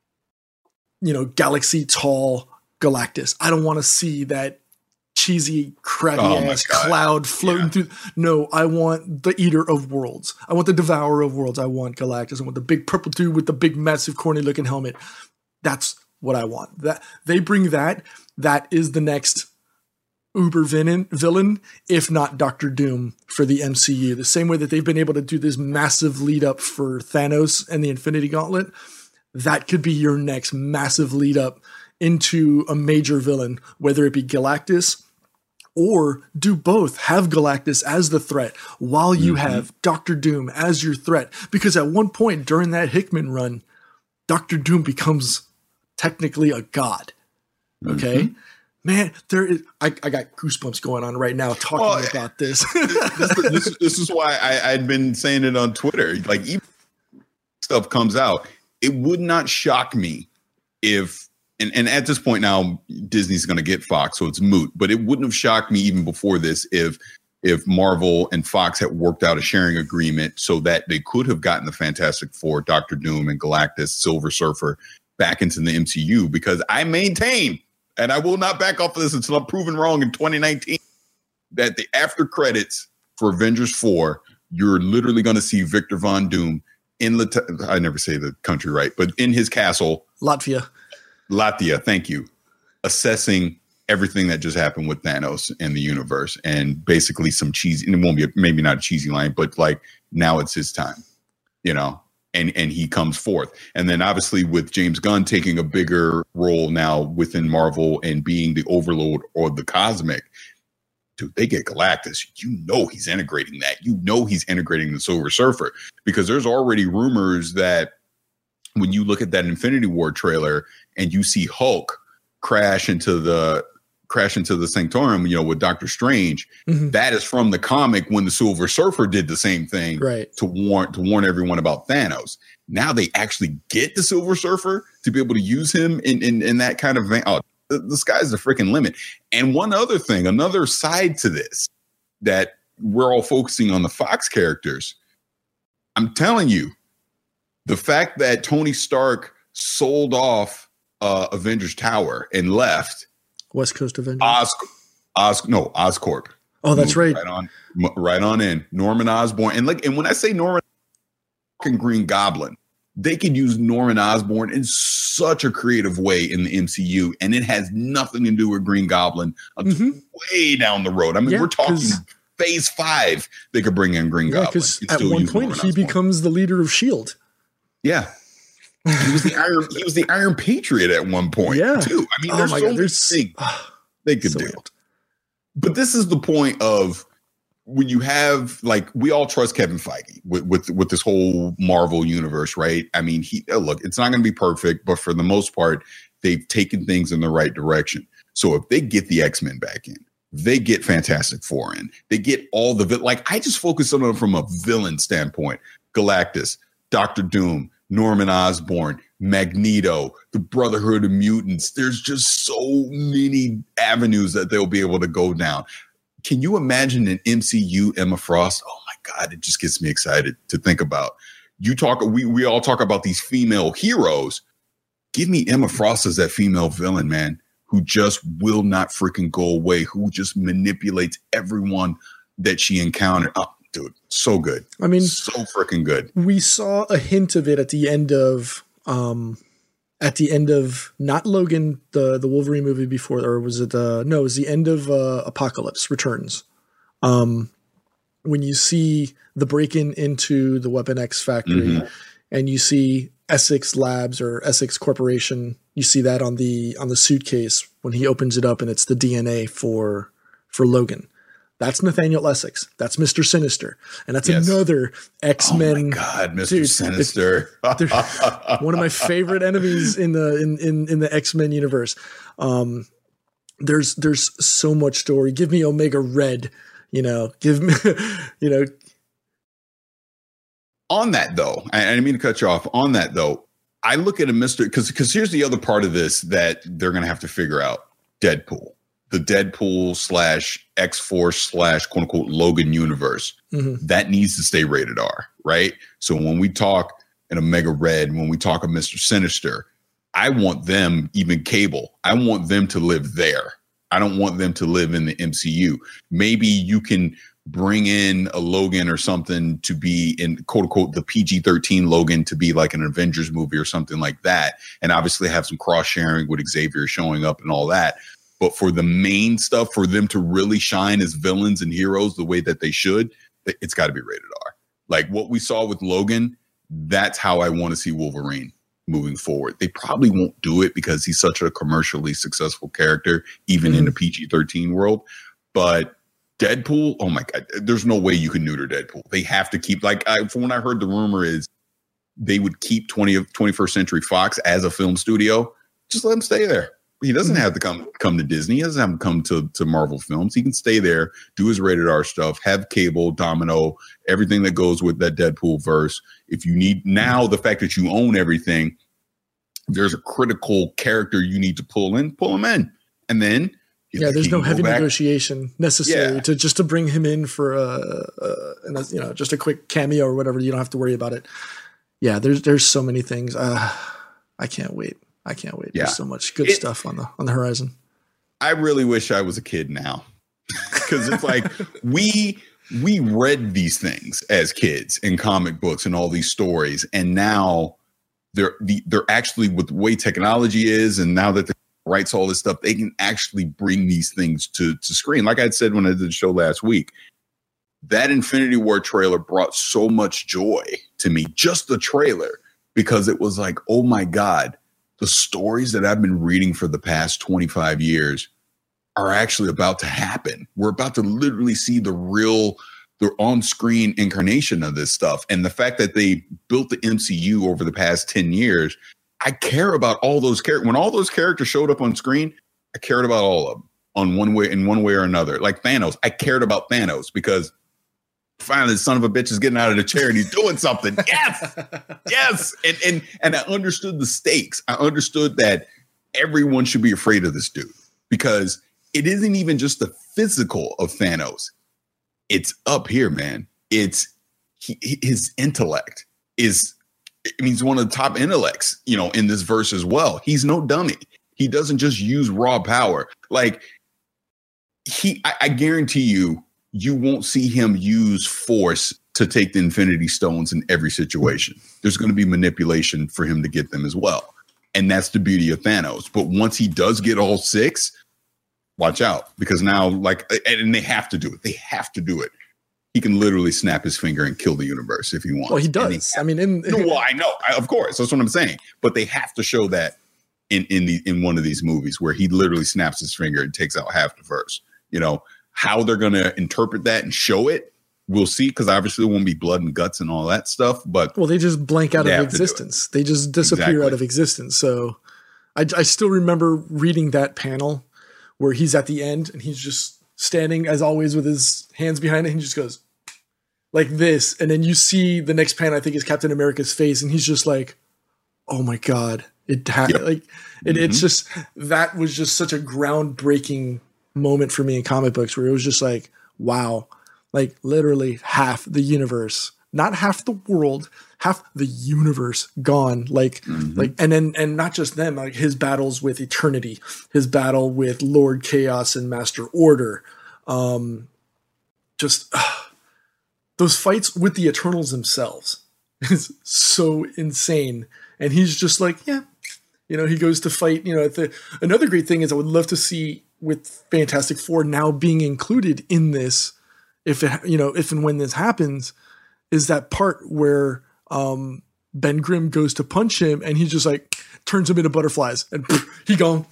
K: you know, galaxy tall Galactus. I don't want to see that cheesy, crabby oh ass cloud floating yeah. through. No, I want the Eater of Worlds. I want the Devourer of Worlds. I want Galactus. I want the big purple dude with the big, massive, corny looking helmet. That's what I want. That they bring that. That is the next uber villain, villain, if not Doctor Doom for the M C U. The same way that they've been able to do this massive lead up for Thanos and the Infinity Gauntlet. That could be your next massive lead up into a major villain, whether it be Galactus or do both. Have Galactus as the threat while you mm-hmm. have Doctor Doom as your threat. Because at one point during that Hickman run, Doctor Doom becomes technically a god. Okay? Mm-hmm. Man, there is, I, I got goosebumps going on right now talking well, about this.
J: this, this. This is why I, I'd been saying it on Twitter. Like, even stuff comes out, it would not shock me if, and, and at this point now, Disney's going to get Fox, so it's moot. But it wouldn't have shocked me even before this if if Marvel and Fox had worked out a sharing agreement so that they could have gotten the Fantastic Four, Doctor Doom, and Galactus, Silver Surfer back into the M C U. Because I maintain, and I will not back off of this until I'm proven wrong in twenty nineteen, that the after credits for Avengers four, you're literally going to see Victor Von Doom in Lat- I never say the country right, but in his castle,
K: Latvia.
J: Latvia, thank you, assessing everything that just happened with Thanos and the universe, and basically some cheesy, and it won't be a, maybe not a cheesy line, but like now it's his time, you know, and and he comes forth. And then obviously with James Gunn taking a bigger role now within Marvel and being the overlord or the cosmic, dude, they get Galactus. You know he's integrating that. You know he's integrating the Silver Surfer, because there's already rumors that when you look at that Infinity War trailer and you see Hulk crash into the crash into the Sanctorum, you know, with Doctor Strange, mm-hmm. that is from the comic when the Silver Surfer did the same thing,
K: right,
J: to warn to warn everyone about Thanos. Now they actually get the Silver Surfer to be able to use him in in, in that kind of vein. Oh, the, the sky's the freaking limit. And one other thing, another side to this, that we're all focusing on the Fox characters. I'm telling you, the fact that Tony Stark sold off uh, Avengers Tower and left
K: West Coast Avengers,
J: Os, Os, no Oscorp.
K: Oh, that's right.
J: Right on, right on in Norman Osborn. And like, and when I say Norman and Green Goblin, they could use Norman Osborn in such a creative way in the M C U, and it has nothing to do with Green Goblin until mm-hmm. way down the road. I mean, yeah, we're talking Phase Five. They could bring in Green
K: yeah,
J: Goblin.
K: Because at one point Norman he Osborn. becomes the leader of S H I E L D.
J: Yeah. He was the Iron. He was the Iron Patriot at one point.
K: Yeah.
J: Too. I mean,
K: oh
J: there's
K: my
J: so
K: God, there's
J: things they could so do. Wild. But this is the point of when you have, like, we all trust Kevin Feige with with, with this whole Marvel universe, right? I mean, he look, it's not going to be perfect, but for the most part, they've taken things in the right direction. So if they get the X-Men back in, they get Fantastic Four in, they get all the like. I just focus on them from a villain standpoint: Galactus, Doctor Doom, Norman Osborn, Magneto, the Brotherhood of Mutants. There's just so many avenues that they'll be able to go down. Can you imagine an M C U Emma Frost? Oh my God, it just gets me excited to think about. You talk, we we all talk about these female heroes. Give me Emma Frost as that female villain, man, who just will not freaking go away, who just manipulates everyone that she encountered. Oh, dude, so good.
K: I mean,
J: so freaking good.
K: We saw a hint of it at the end of, um, at the end of not Logan, the the Wolverine movie before, or was it the no? It was the end of uh, Apocalypse Returns. Um, when you see the break-in into the Weapon X factory, mm-hmm. and you see Essex Labs or Essex Corporation, you see that on the on the suitcase when he opens it up, and it's the D N A for for Logan. That's Nathaniel Essex. That's Mister Sinister. And that's yes. another X-Men.
J: Oh my God, Mister Dude, Sinister.
K: One of my favorite enemies in the in, in, in the X-Men universe. Um, there's there's so much story. Give me Omega Red, you know, give me, you know.
J: On that though, I, I didn't mean to cut you off. On that though, I look at a Mister because because here's the other part of this that they're gonna have to figure out. Deadpool. The Deadpool slash X-Force slash quote unquote Logan universe, mm-hmm. that needs to stay rated R, right? So when we talk an Omega Red, when we talk of Mister Sinister, I want them, even Cable, I want them to live there. I don't want them to live in the M C U. Maybe you can bring in a Logan or something to be in quote unquote the P G thirteen Logan to be like an Avengers movie or something like that. And obviously have some cross sharing with Xavier showing up and all that. But for the main stuff, for them to really shine as villains and heroes the way that they should, it's got to be rated R. Like what we saw with Logan, that's how I want to see Wolverine moving forward. They probably won't do it because he's such a commercially successful character, even mm-hmm. in the P G thirteen world. But Deadpool, oh my God, there's no way you can neuter Deadpool. They have to keep, like, I, from when I heard the rumor is they would keep twentieth, twenty-first Century Fox as a film studio. Just let him stay there. He doesn't have to come come to Disney. He doesn't have to come to, to Marvel Films. He can stay there, do his rated R stuff, have Cable, Domino, everything that goes with that Deadpool verse. If you need now, the fact that you own everything, there's a critical character you need to pull in, pull him in. And then
K: yeah, there's no heavy negotiation necessary yeah. to just to bring him in for a, a, a you know just a quick cameo or whatever. You don't have to worry about it. Yeah, there's there's so many things. Uh, I can't wait. I can't wait. Yeah. There's so much good it, stuff on the on the horizon.
J: I really wish I was a kid now, because it's like we we read these things as kids in comic books and all these stories, and now they're they're actually, with the way technology is, and now that the writes all this stuff, they can actually bring these things to to screen. Like I said when I did the show last week, that Infinity War trailer brought so much joy to me, just the trailer, because it was like, oh my God. The stories that I've been reading for the past twenty-five years, are actually about to happen. We're about to literally see the real, the on-screen incarnation of this stuff. And the fact that they built the M C U over the past ten years, I care about all those characters. When all those characters showed up on screen, I cared about all of them on one way, in one way or another. Like Thanos, I cared about Thanos because finally the son of a bitch is getting out of the chair and he's doing something. Yes, yes. And, and, and I understood the stakes. I understood that everyone should be afraid of this dude because it isn't even just the physical of Thanos. It's up here, man. It's he, his intellect is, I mean, he's one of the top intellects, you know, in this verse as well. He's no dummy. He doesn't just use raw power. Like he, I, I guarantee you, you won't see him use force to take the Infinity Stones in every situation. There's going to be manipulation for him to get them as well. And that's the beauty of Thanos. But once he does get all six, watch out, because now, like, and they have to do it. They have to do it. He can literally snap his finger and kill the universe if he wants.
K: Well, he does.
J: He
K: I mean, in,
J: no, well, I know, I, of course, that's what I'm saying. But they have to show that in in the in one of these movies where he literally snaps his finger and takes out half the verse. You know how they're going to interpret that and show it. We'll see, because obviously there won't be blood and guts and all that stuff. But
K: well, they just blank out of existence. They just disappear exactly. out of existence. So I, I still remember reading that panel where he's at the end and he's just standing as always with his hands behind it. And he just goes like this. And then you see the next panel, I think is Captain America's face. And he's just like, oh my God, it ha- yep. like it, mm-hmm. it's just, that was just such a groundbreaking moment for me in comic books where it was just like, wow, like literally half the universe, not half the world, half the universe gone. Like, mm-hmm. like, and then, and not just them, like his battles with eternity, his battle with Lord Chaos and Master Order. Um, just uh, those fights with the Eternals themselves is so insane. And he's just like, yeah, you know, he goes to fight, you know, the, another great thing is I would love to see with Fantastic Four now being included in this, if it, you know, if and when this happens, is that part where um, Ben Grimm goes to punch him and he just like turns him into butterflies and poof, he gone.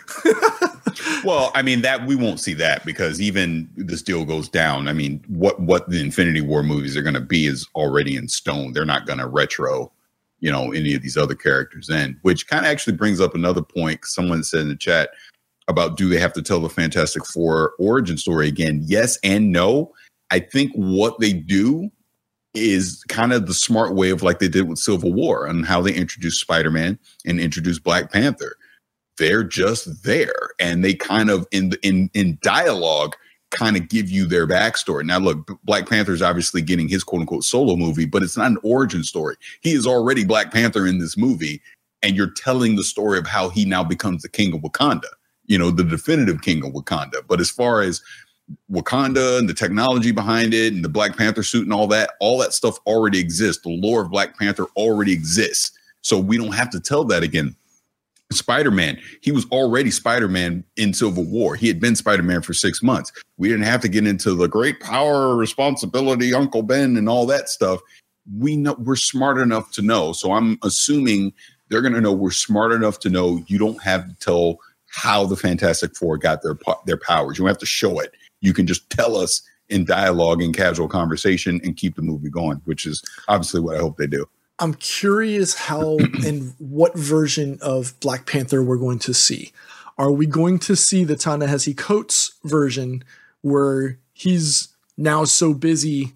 J: Well, I mean, that we won't see that because even this deal goes down. I mean, what what the Infinity War movies are going to be is already in stone. They're not going to retro, you know, any of these other characters in, which kind of actually brings up another point. Someone said in the chat about, do they have to tell the Fantastic Four origin story again? Yes and no. I think what they do is kind of the smart way of like they did with Civil War and how they introduced Spider-Man and introduced Black Panther. They're just there. And they kind of in the, in, in dialogue kind of give you their backstory. Now, look, Black Panther is obviously getting his quote unquote solo movie, but it's not an origin story. He is already Black Panther in this movie. And you're telling the story of how he now becomes the king of Wakanda, you know, the definitive king of Wakanda. But as far as Wakanda and the technology behind it and the Black Panther suit and all that, all that stuff already exists. The lore of Black Panther already exists. So we don't have to tell that again. Spider-Man, he was already Spider-Man in Civil War. He had been Spider-Man for six months. We didn't have to get into the great power, responsibility, Uncle Ben and all that stuff. We know we're smart enough to know. So I'm assuming they're going to know we're smart enough to know you don't have to tell how the Fantastic Four got their their powers. You don't have to show it. You can just tell us in dialogue and casual conversation and keep the movie going, which is obviously what I hope they do.
K: I'm curious how and what version of Black Panther we're going to see. Are we going to see the Ta-Nehisi Coates version where he's now so busy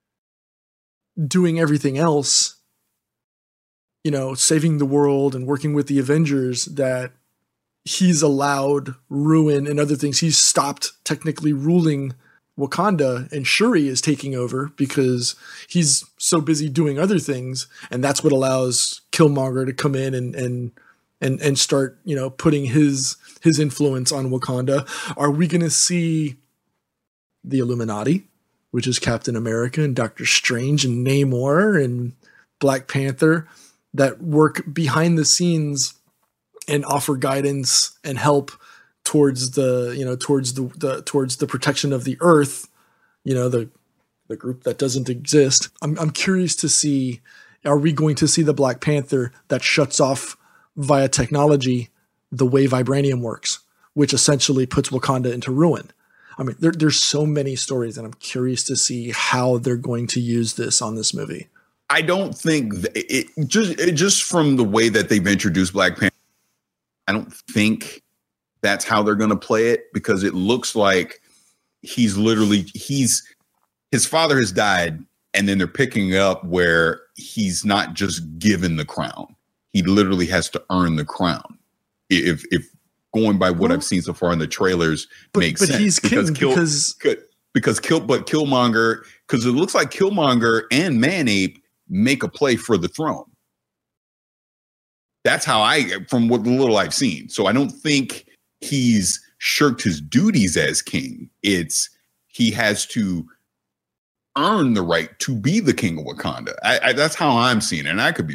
K: doing everything else, you know, saving the world and working with the Avengers, that he's allowed Ruin and other things. He's stopped technically ruling Wakanda and Shuri is taking over because he's so busy doing other things. And that's what allows Killmonger to come in and, and, and, and start, you know, putting his, his influence on Wakanda. Are we going to see the Illuminati, which is Captain America and Doctor Strange and Namor and Black Panther, that work behind the scenes and offer guidance and help towards the, you know, towards the, the towards the protection of the Earth, you know, the the group that doesn't exist. I'm I'm curious to see, are we going to see the Black Panther that shuts off via technology the way vibranium works, which essentially puts Wakanda into ruin. I mean, there, there's so many stories, and I'm curious to see how they're going to use this on this movie.
J: I don't think it, it just it, just from the way that they've introduced Black Panther, I don't think that's how they're going to play it, because it looks like he's literally he's his father has died, and then they're picking up where he's not just given the crown. He literally has to earn the crown. If if going by what I've seen so far in the trailers
K: but,
J: makes
K: but
J: sense.
K: He's king
J: Kill,
K: because
J: because Kill but Killmonger, because it looks like Killmonger and Manape make a play for the throne. That's how I, from what little I've seen. So I don't think he's shirked his duties as king. It's he has to earn the right to be the king of Wakanda. I, I, that's how I'm seeing it, and I could be.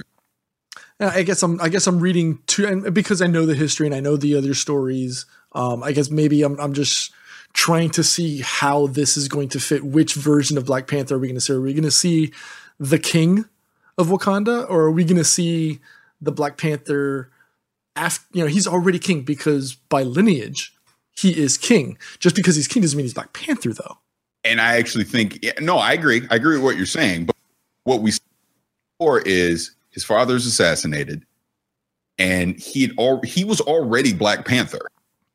K: I guess I'm. I guess I'm reading too, and because I know the history and I know the other stories. Um, I guess maybe I'm. I'm just trying to see how this is going to fit. Which version of Black Panther are we going to see? Are we going to see the king of Wakanda, or are we going to see the Black Panther after? You know, he's already king because by lineage he is king. Just because he's king doesn't mean he's Black Panther, though.
J: And I actually think yeah, no, I agree. I agree with what you're saying. But what we see for is. His father's assassinated, and he had al- he was already Black Panther.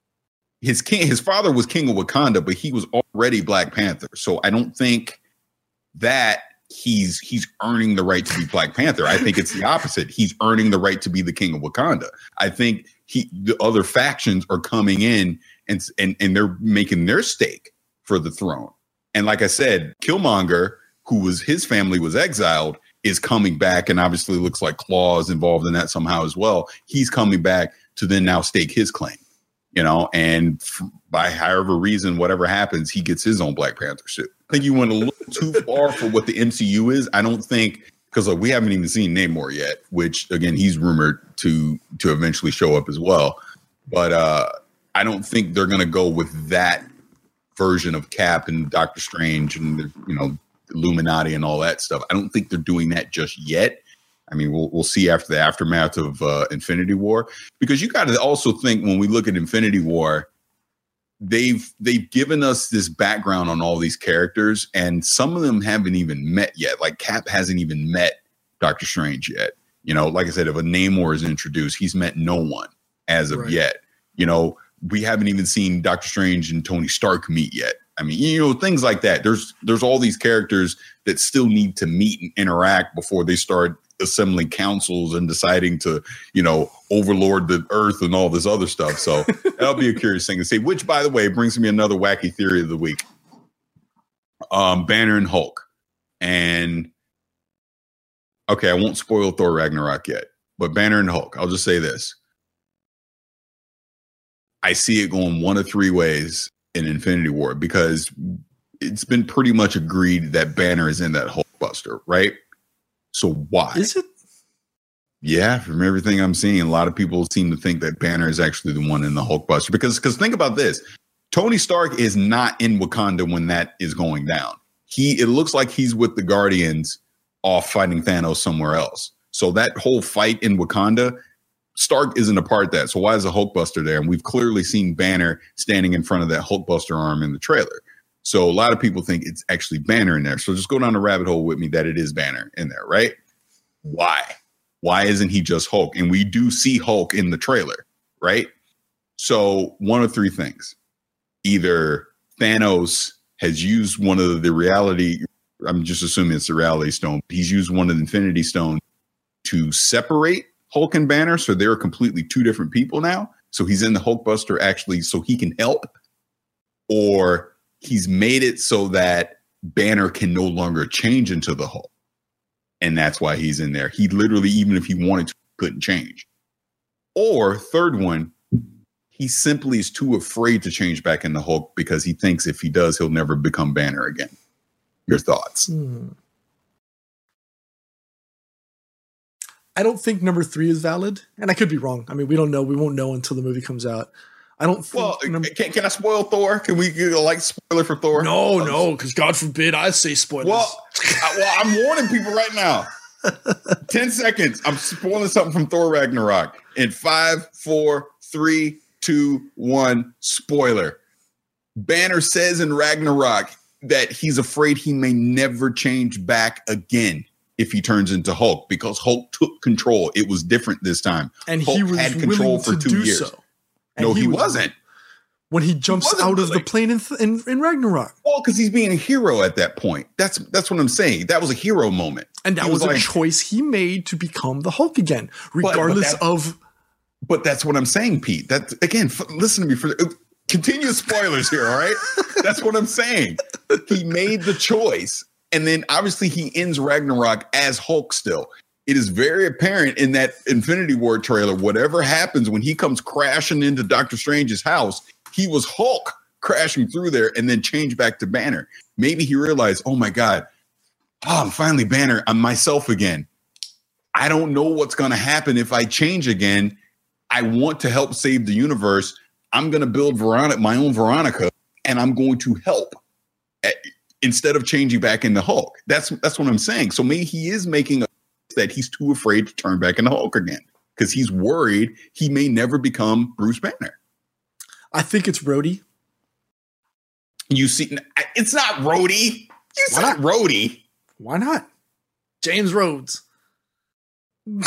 J: His king, his father was king of Wakanda, but he was already Black Panther. So I don't think that he's he's earning the right to be Black Panther. I think it's the opposite. He's earning the right to be the king of Wakanda. I think he the other factions are coming in and and and they're making their stake for the throne. And like I said, Killmonger, who was his family was exiled, is coming back, and obviously looks like Claw is involved in that somehow as well. He's coming back to then now stake his claim, you know, and f- by however reason, whatever happens, he gets his own Black Panther suit. I think you went a little too far for what the M C U is. I don't think, because like, we haven't even seen Namor yet, which again, he's rumored to to eventually show up as well. But uh, I don't think they're going to go with that version of Cap and Doctor Strange and, you know, Illuminati and all that stuff. I don't think they're doing that just yet. I mean, we'll we'll see after the aftermath of uh, Infinity War, because you got to also think when we look at Infinity War, they've they've given us this background on all these characters, and some of them haven't even met yet. Like Cap hasn't even met Doctor Strange yet. You know, like I said, if a Namor is introduced, he's met no one as of right. yet. You know, we haven't even seen Doctor Strange and Tony Stark meet yet. I mean, you know, things like that. There's there's all these characters that still need to meet and interact before they start assembling councils and deciding to, you know, overlord the earth and all this other stuff. So that'll be a curious thing to see, which, by the way, brings me another wacky theory of the week. Um, Banner and Hulk. And, okay, I won't spoil Thor Ragnarok yet, but Banner and Hulk, I'll just say this. I see it going one of three ways in Infinity War, because it's been pretty much agreed that Banner is in that Hulkbuster, right? So why?
K: Is it?
J: Yeah, from everything I'm seeing, a lot of people seem to think that Banner is actually the one in the Hulkbuster. Because because think about this. Tony Stark is not in Wakanda when that is going down. He it looks like he's with the Guardians off fighting Thanos somewhere else. So that whole fight in Wakanda, Stark isn't a part of that. So why is a Hulkbuster there? And we've clearly seen Banner standing in front of that Hulkbuster arm in the trailer. So a lot of people think it's actually Banner in there. So just go down the rabbit hole with me that it is Banner in there, right? Why? Why isn't he just Hulk? And we do see Hulk in the trailer, right? So one of three things. Either Thanos has used one of the reality, I'm just assuming it's the reality stone. He's used one of the Infinity Stones to separate Hulk and Banner. So they're completely two different people now. So he's in the Hulkbuster actually so he can help. Or he's made it so that Banner can no longer change into the Hulk. And that's why he's in there. He literally, even if he wanted to, couldn't change. Or third one, he simply is too afraid to change back into Hulk because he thinks if he does, he'll never become Banner again. Your thoughts?
K: Hmm. I don't think number three is valid, and I could be wrong. I mean, we don't know. We won't know until the movie comes out. I don't think
J: well,
K: number-
J: can, can I spoil Thor? Can we get a like spoiler for Thor?
K: No, no, because God forbid I say spoilers.
J: Well, I, well, I'm warning people right now. Ten seconds. I'm spoiling something from Thor Ragnarok in five, four, three, two, one, spoiler. Banner says in Ragnarok that he's afraid he may never change back again if he turns into Hulk, because Hulk took control. It was different this time.
K: And
J: Hulk
K: he was
J: had control
K: willing
J: for
K: to
J: two
K: do
J: years.
K: so.
J: No,
K: he
J: he,
K: was-
J: wasn't.
K: When he jumps
J: wasn't
K: out of
J: really.
K: the plane in, in, in Ragnarok.
J: Well, because he's being a hero at that point. That's that's what I'm saying. That was a hero moment.
K: And that
J: He
K: was, a
J: like-
K: choice he made to become the Hulk again,
J: But- but
K: regardless
J: that-
K: of.
J: But that's what I'm saying, Pete. That again, f- listen to me for uh, continuous spoilers here. All right, that's what I'm saying. He made the choice, and then obviously he ends Ragnarok as Hulk. Still, it is very apparent in that Infinity War trailer. Whatever happens when he comes crashing into Doctor Strange's house, he was Hulk crashing through there, and then changed back to Banner. Maybe he realized, oh my God, oh, I'm finally Banner. I'm myself again. I don't know what's going to happen if I change again. I want to help save the universe. I'm going to build Veronica, my own Veronica, and I'm going to help at, instead of changing back into Hulk. That's that's what I'm saying. So maybe he is making a that he's too afraid to turn back into Hulk again because he's worried he may never become Bruce Banner.
K: I think it's Rhodey.
J: You see, it's not Rhodey. You said
K: not?
J: Rhodey.
K: Why not? James Rhodes.
J: No.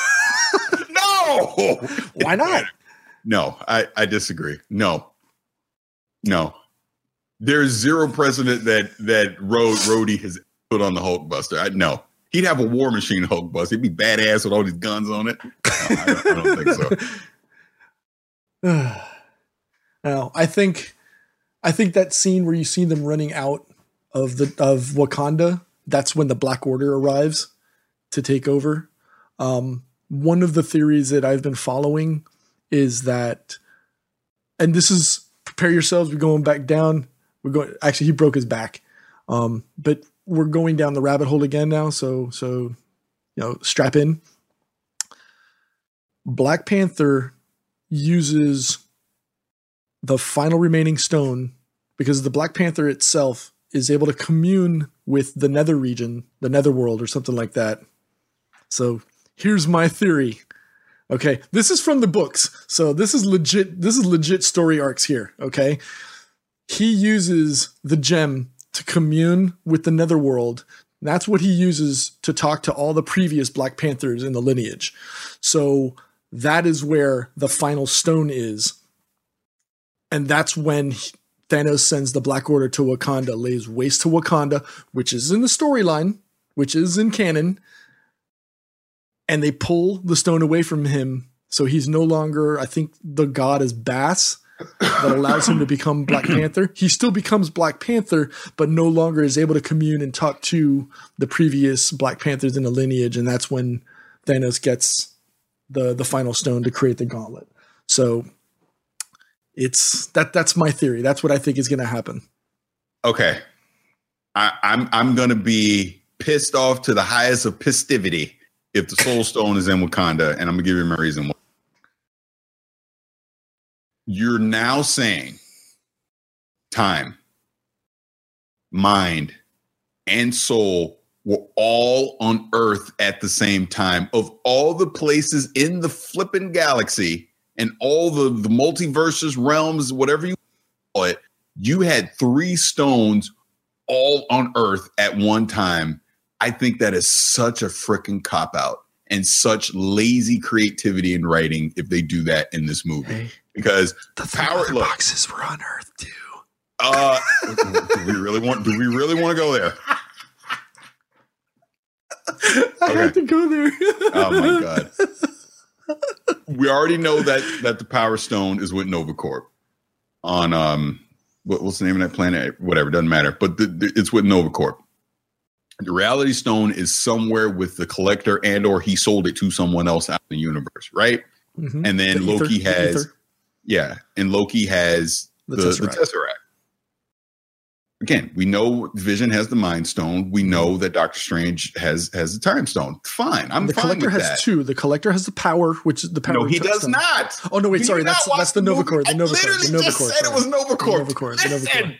K: Why not?
J: No, I, I disagree. No. No. There's zero precedent that that Road Rhodey has put on the Hulkbuster. I no. He'd have a War Machine Hulkbuster. He'd be badass with all these guns on it. No, I, don't, I don't think so.
K: No, I think I think that scene where you see them running out of the of Wakanda, that's when the Black Order arrives to take over. Um, one of the theories that I've been following is that, and this is prepare yourselves, we're going back down. We're going actually he broke his back. Um, but we're going down the rabbit hole again now, so so you know, strap in. Black Panther uses the final remaining stone because the Black Panther itself is able to commune with the nether region, the netherworld or something like that. So here's my theory. Okay, this is from the books. So this is legit, this is legit story arcs here, okay? He uses the gem to commune with the netherworld. That's what he uses to talk to all the previous Black Panthers in the lineage. So that is where the final stone is. And that's when he, Thanos sends the Black Order to Wakanda, lays waste to Wakanda, which is in the storyline, which is in canon. And they pull the stone away from him. So he's no longer, I think the god is Bass that allows him to become Black Panther. He still becomes Black Panther, but no longer is able to commune and talk to the previous Black Panthers in the lineage. And that's when Thanos gets the, the final stone to create the gauntlet. So it's that that's my theory. That's what I think is going to happen.
J: Okay. I, I'm I'm going to be pissed off to the highest of pistivity if the Soul Stone is in Wakanda, and I'm going to give you my reason why. You're now saying time, mind, and soul were all on Earth at the same time. Of all the places in the flipping galaxy and all the, the multiverses, realms, whatever you call it, you had three stones all on Earth at one time. I think that is such a freaking cop-out and such lazy creativity in writing if they do that in this movie. Hey, because
K: the
J: power
K: look, boxes were on Earth too.
J: Uh, do we really want? Do we really want to go there?
K: I okay. have to go there.
J: Oh my god! We already know that that the Power Stone is with Nova Corp on um what, what's the name of that planet? Whatever, doesn't matter. But the, the, it's with Nova Corp. The Reality Stone is somewhere with the Collector, and or he sold it to someone else out in the universe, right? Mm-hmm. And then the Loki ether, has, the yeah, and Loki has the, the, Tesseract. the Tesseract. Again, we know Vision has the Mind Stone. We know that Doctor Strange has has the Time Stone. Fine, I'm
K: the
J: fine
K: Collector
J: with
K: has
J: that.
K: two. The Collector has the power, which is the power.
J: No, he does
K: stone.
J: not.
K: Oh no, wait,
J: Do
K: sorry, that's that's the Nova Corp. The Nova Corp.
J: I literally
K: the Nova
J: just
K: Corp,
J: said
K: sorry.
J: it was Nova Corp.
K: The Nova Corp. The Nova Corp.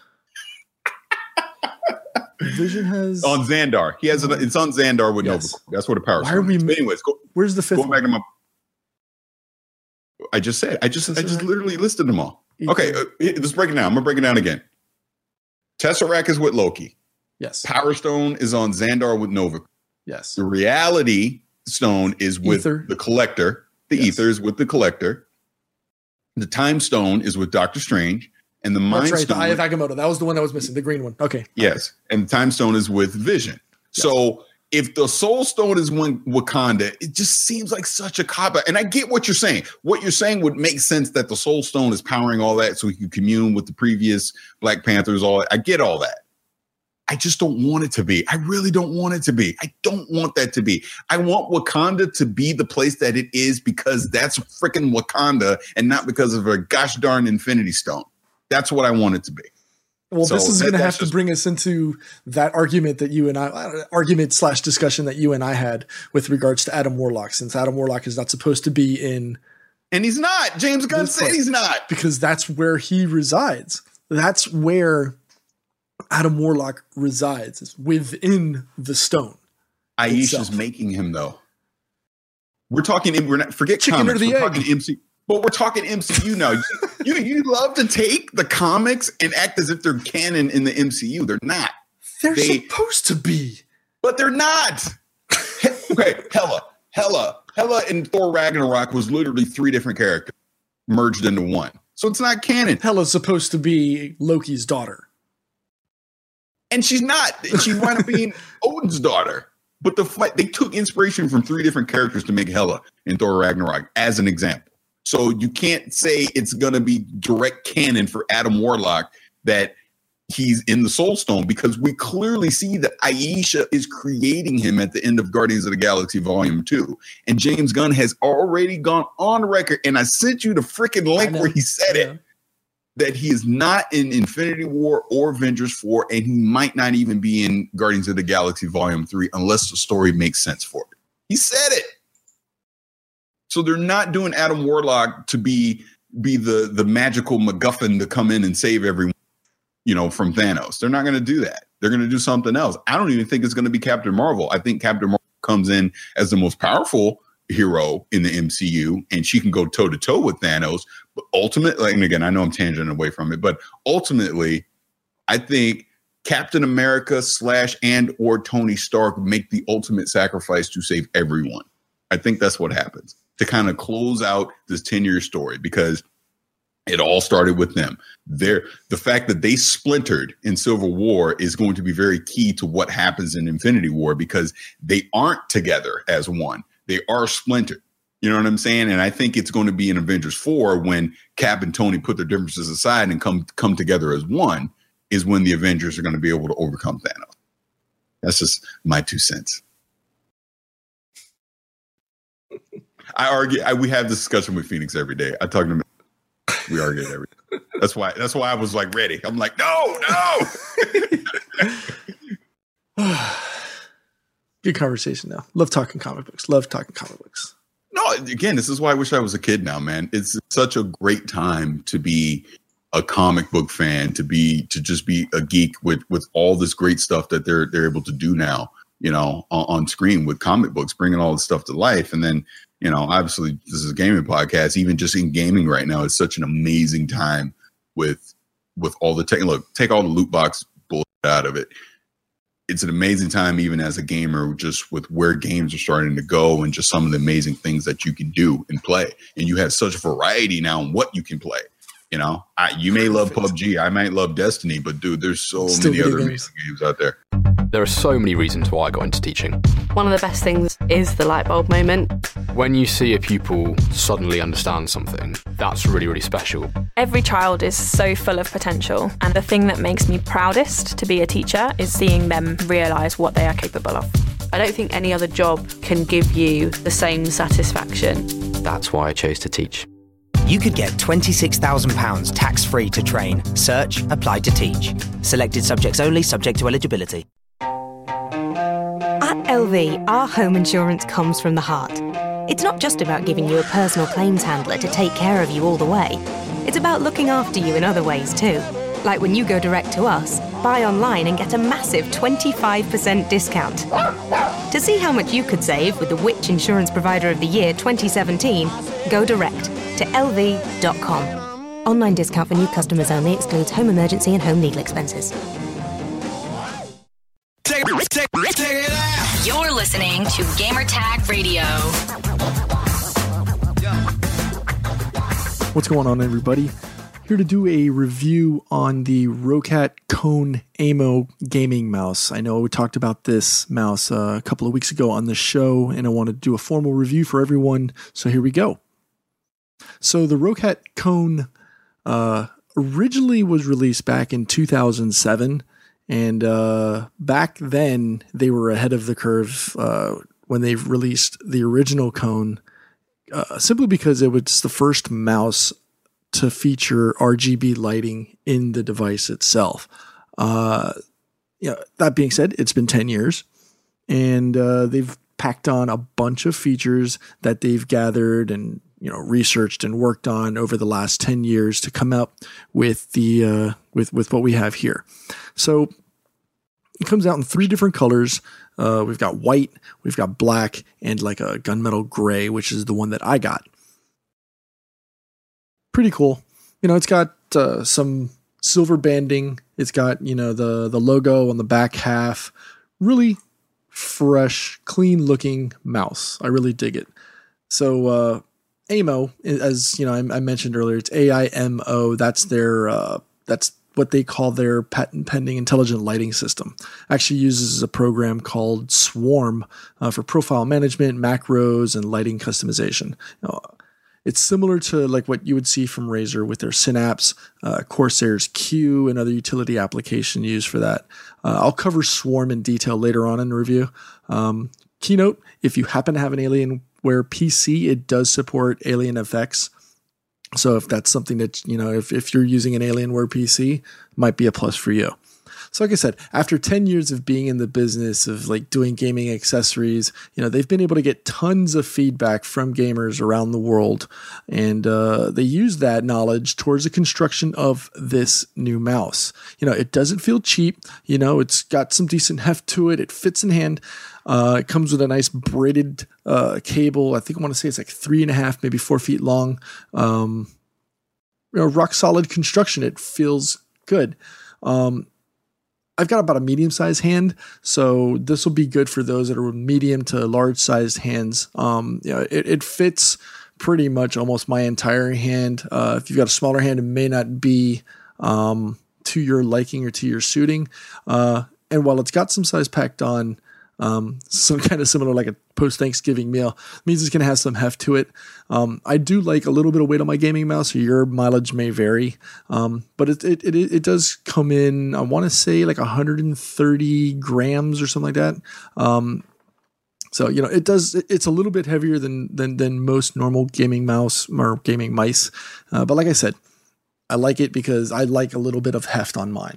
K: Vision has
J: on Xandar. He has an, it's on Xandar with yes. Nova Corp. That's where the power.
K: Why are we?
J: But anyways, go,
K: where's the fifth?
J: Going back to my. I just said. I just I just literally listed them all. Okay, uh, let's break it down. I'm gonna break it down again. Tesseract is with Loki.
K: Yes.
J: Power Stone is on Xandar with Nova.
K: Yes.
J: The Reality Stone is with Ether. the Collector. The yes. Ether is with the Collector. The Time Stone is with Doctor Strange. And the Mind
K: That's right,
J: Stone.
K: The Eye of Agamotto. That was the one that was missing, the green one. Okay.
J: Yes. And the Time Stone is with Vision. Yes. So if the Soul Stone is one Wakanda, it just seems like such a cop-out. And I get what you're saying. What you're saying would make sense that the Soul Stone is powering all that so he can commune with the previous Black Panthers, all that. I get all that. I just don't want it to be. I really don't want it to be. I don't want that to be. I want Wakanda to be the place that it is because that's freaking Wakanda and not because of a gosh darn Infinity Stone. That's what I want it to be.
K: Well,
J: so
K: this is
J: that,
K: going to have
J: just,
K: to bring us into that argument that you and I, uh, argument slash discussion that you and I had with regards to Adam Warlock, since Adam Warlock is not supposed to be in.
J: And he's not. James Gunn said he's not.
K: Because that's where he resides. That's where Adam Warlock resides, is within the stone.
J: Aisha's itself. making him, though. We're talking, we're not, forget
K: Chicken
J: comics.
K: Or the
J: we're
K: egg.
J: talking M C U. But we're talking M C U now. you, you love to take the comics and act as if they're canon in the M C U. They're not.
K: They're
J: they,
K: supposed to be.
J: But they're not. Okay, Hela. Hela. Hela in Thor Ragnarok was literally three different characters merged into one. So it's not canon.
K: Hela's supposed to be Loki's daughter.
J: And she's not. She wound up being Odin's daughter. But the fight, they took inspiration from three different characters to make Hela in Thor Ragnarok as an example. So you can't say it's going to be direct canon for Adam Warlock that he's in the Soul Stone, because we clearly see that Aisha is creating him at the end of Guardians of the Galaxy Volume two. And James Gunn has already gone on record, and I sent you the freaking link where he said yeah. it, that he is not in Infinity War or Avengers four, and he might not even be in Guardians of the Galaxy Volume three unless the story makes sense for it. He said it. So they're not doing Adam Warlock to be be the, the magical MacGuffin to come in and save everyone, you know, from Thanos. They're not going to do that. They're going to do something else. I don't even think it's going to be Captain Marvel. I think Captain Marvel comes in as the most powerful hero in the M C U, and she can go toe to toe with Thanos. But ultimately, and again, I know I'm tangenting away from it, but ultimately, I think Captain America slash and or Tony Stark make the ultimate sacrifice to save everyone. I think that's what happens to kind of close out this ten-year story, because it all started with them. They're, the fact that they splintered in Civil War is going to be very key to what happens in Infinity War, because they aren't together as one. They are splintered. You know what I'm saying? And I think it's going to be in Avengers four when Cap and Tony put their differences aside and come come together as one, is when the Avengers are going to be able to overcome Thanos. That's just my two cents. I argue. I, we have this discussion with Phoenix every day. I talk to him. We argue every day. That's why. That's why I was like ready. I'm like, no,
K: no. Good conversation now. Love talking comic books. Love talking comic books.
J: No, again, this is why I wish I was a kid now, man. It's such a great time to be a comic book fan, to be to just be a geek with with all this great stuff that they're they're able to do now, you know, on, on screen with comic books, bringing all this stuff to life. And then, you know, obviously this is a gaming podcast. Even just in gaming right now, it's such an amazing time with with all the tech. Look, take all the loot box bullshit out of it. It's an amazing time, even as a gamer, just with where games are starting to go and just some of the amazing things that you can do and play. And you have such variety now in what you can play. You know, I, you may love P U B G, I might love Destiny, but dude, there's so Still many other games. amazing games out there.
D: There are so many reasons why I got into teaching.
C: One of the best things is the light bulb moment.
D: When you see a pupil suddenly understand something, that's really, really special.
A: Every child is so full of potential, and the thing that makes me proudest to be a teacher is seeing them realise what they are capable of.
C: I don't think any other job can give you the same satisfaction.
B: That's why I chose to teach.
F: You could get twenty-six thousand pounds tax-free to train. Search, apply to teach. Selected subjects only, subject to eligibility.
H: At L V, our home insurance comes from the heart. It's not just about giving you a personal claims handler to take care of you all the way. It's about looking after you in other ways too. Like when you go direct to us, buy online and get a massive twenty-five percent discount. To see how much you could save with the Which Insurance Provider of the Year twenty seventeen, go direct to L V dot com. Online discount for new customers only, excludes home emergency and home legal expenses.
I: You're listening to Gamertag Radio.
L: What's going on, everybody? Here to do a review on the Roccat Kone Aimo gaming mouse. I know we talked about this mouse uh, a couple of weeks ago on the show, and I want to do a formal review for everyone, so here we go. So the Roccat Kone uh, originally was released back in two thousand seven, and uh, back then they were ahead of the curve uh, when they released the original Kone, uh, simply because it was the first mouse to feature R G B lighting in the device itself. Uh, you know, that being said, it's been ten years, and uh, they've packed on a bunch of features that they've gathered and you know researched and worked on over the last ten years to come up with the uh, with with what we have here. So it comes out in three different colors. Uh, we've got white, we've got black, and like a gunmetal gray, which is the one that I got. Pretty cool. You know, it's got uh, some silver banding. It's got, you know, the, the logo on the back half. Really fresh, clean looking mouse. I really dig it. So, uh, Aimo, as you know, I, I mentioned earlier, it's A I M O. That's their, uh, that's what they call their patent pending intelligent lighting system. Actually uses a program called Swarm uh, for profile management, macros, and lighting customization. You know, it's similar to like what you would see from Razer with their Synapse, uh, Corsair's Q, and other utility application used for that. Uh, I'll cover Swarm in detail later on in the review. Um, keynote, if you happen to have an Alienware P C, it does support Alien F X. So if that's something that, you know, if, if you're using an Alienware P C, it might be a plus for you. So like I said, after ten years of being in the business of like doing gaming accessories, you know, they've been able to get tons of feedback from gamers around the world. And uh, they use that knowledge towards the construction of this new mouse. You know, it doesn't feel cheap. You know, it's got some decent heft to it. It fits in hand. Uh, it comes with a nice braided uh, cable. I think I want to say it's like three and a half, maybe four feet long. Um, you know, rock solid construction. It feels good. Um, I've got about a medium-sized hand, so this will be good for those that are medium to large-sized hands. Um, you know, it, it fits pretty much almost my entire hand. Uh, if you've got a smaller hand, it may not be um, to your liking or to your suiting. Uh, and while it's got some size packed on, um, some kind of similar like a post-Thanksgiving meal, means it's going to have some heft to it. Um, I do like a little bit of weight on my gaming mouse, so your mileage may vary. Um, but it, it, it, it does come in, I want to say like one hundred thirty grams or something like that. Um, so, you know, it does, it's a little bit heavier than, than, than most normal gaming mouse or gaming mice. Uh, but like I said, I like it because I like a little bit of heft on mine.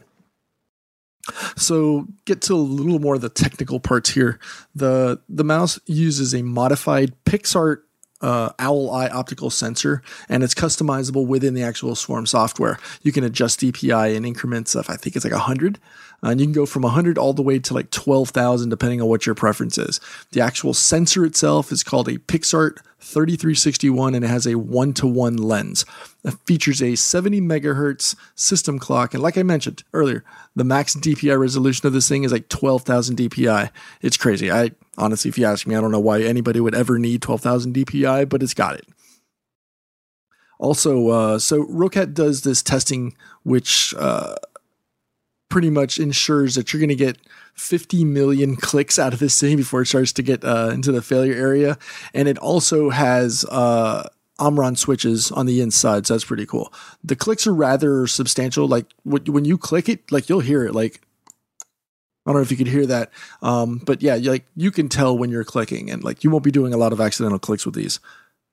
L: So get to a little more of the technical parts here. The the mouse uses a modified PixArt uh, Owl Eye optical sensor, and it's customizable within the actual Swarm software. You can adjust D P I in increments of, I think it's like one hundred, and you can go from one hundred all the way to like twelve thousand depending on what your preference is. The actual sensor itself is called a PixArt thirty-three sixty-one, and it has a one-to-one lens. It features a seventy megahertz system clock, and like I mentioned earlier, the max D P I resolution of this thing is like twelve thousand D P I. It's crazy. I honestly, if you ask me, I don't know why anybody would ever need twelve thousand D P I, but it's got it. Also, uh, so Roccat does this testing, which uh, pretty much ensures that you're going to get fifty million clicks out of this thing before it starts to get uh, into the failure area. And it also has uh, Omron switches on the inside, so that's pretty cool. The clicks are rather substantial. Like when you click it, like you'll hear it. Like I don't know if you could hear that, um, but yeah, like you can tell when you're clicking, and like you won't be doing a lot of accidental clicks with these.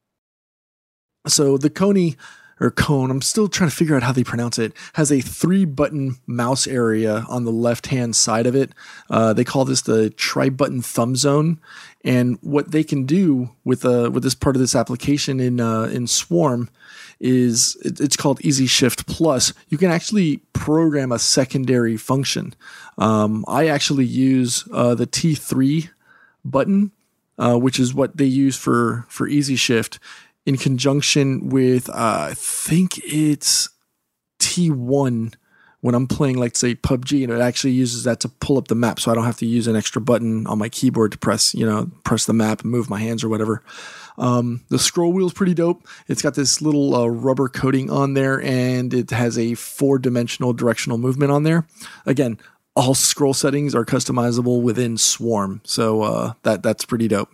L: So the Kone or Kone, I'm still trying to figure out how they pronounce it, has a three button mouse area on the left hand side of it. Uh, they call this the tri button thumb zone. And what they can do with uh, with this part of this application in uh, in Swarm is it, it's called Easy Shift Plus. You can actually program a secondary function. Um, I actually use uh, the T three button, uh, which is what they use for for Easy Shift. in conjunction with, uh, I think it's T one. When I'm playing, like, say, P U B G, and it actually uses that to pull up the map, so I don't have to use an extra button on my keyboard to press, you know, press the map and move my hands or whatever. Um, the scroll wheel is pretty dope. It's got this little uh, rubber coating on there, and it has a four-dimensional directional movement on there. Again, all scroll settings are customizable within Swarm, so uh, that that's pretty dope.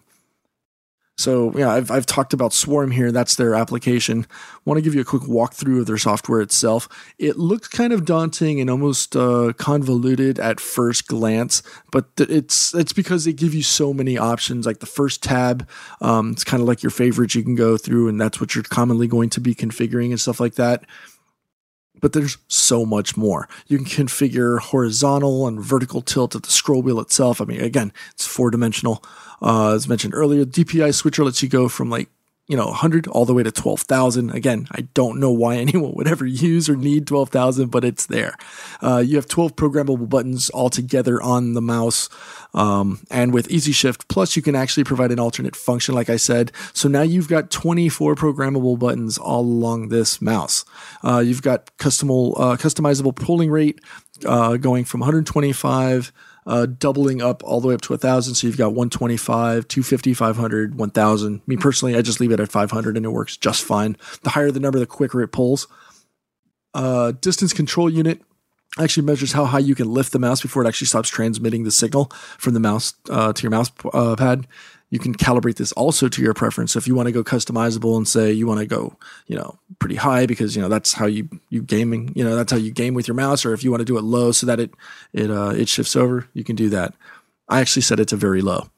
L: So yeah, I've I've talked about Swarm here. That's their application. Want to give you a quick walkthrough of their software itself. It looks kind of daunting and almost uh, convoluted at first glance, but th- it's it's because they give you so many options. Like the first tab, um, it's kind of like your favorites you can go through, and that's what you're commonly going to be configuring and stuff like that. But there's so much more. You can configure horizontal and vertical tilt of the scroll wheel itself. I mean, again, it's four dimensional. Uh, as mentioned earlier, D P I switcher lets you go from like, you know, one hundred all the way to twelve thousand. Again, I don't know why anyone would ever use or need twelve thousand, but it's there. Uh, you have twelve programmable buttons all together on the mouse. Um, and with Easy Shift Plus, you can actually provide an alternate function, like I said. So now you've got twenty-four programmable buttons all along this mouse. Uh, you've got customable, uh, customizable polling rate uh, going from one hundred twenty-five Uh, doubling up all the way up to one thousand. So you've got one twenty-five, two fifty, five hundred, one thousand. Me personally, I just leave it at five hundred and it works just fine. The higher the number, the quicker it pulls. Uh, distance control unit actually measures how high you can lift the mouse before it actually stops transmitting the signal from the mouse uh, to your mouse uh, pad. You can calibrate this also to your preference. So if you want to go customizable and say you want to go, you know, pretty high because, you know, that's how you, you gaming, you know, that's how you game with your mouse, or if you want to do it low so that it, it, uh, it shifts over, you can do that. I actually set it to very low.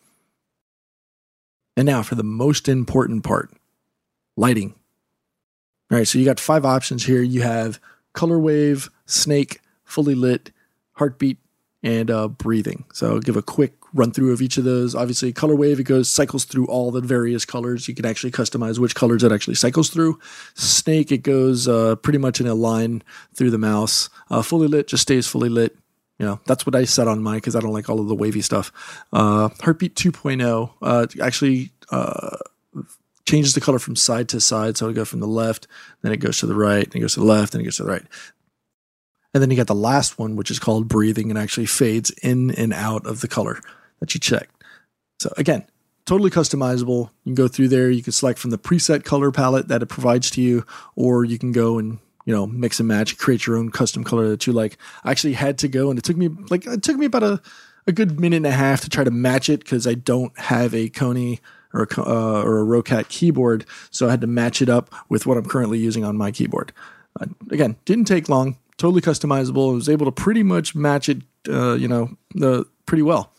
L: And now for the most important part, lighting. All right. So you got five options here. You have color wave, snake, fully lit, heartbeat, and uh, breathing. So I'll give a quick run through of each of those. Obviously, color wave, it goes cycles through all the various colors. You can actually customize which colors it actually cycles through. Snake, it goes uh, pretty much in a line through the mouse. Uh, fully lit just stays fully lit. You know, that's what I set on mine because I don't like all of the wavy stuff. Uh, Heartbeat two point oh uh, actually uh, changes the color from side to side. So it'll go from the left, then it goes to the right, then it goes to the left, then it goes to the right. And then you got the last one, which is called breathing, and actually fades in and out of the color that you checked. So again, totally customizable. You can go through there. You can select from the preset color palette that it provides to you, or you can go and, you know, mix and match, create your own custom color that you like. I actually had to go, and it took me like it took me about a, a good minute and a half to try to match it because I don't have a Kony or a, uh, or a Roccat keyboard, so I had to match it up with what I'm currently using on my keyboard. Uh, again, didn't take long. Totally customizable. I was able to pretty much match it, uh, you know, uh, pretty well.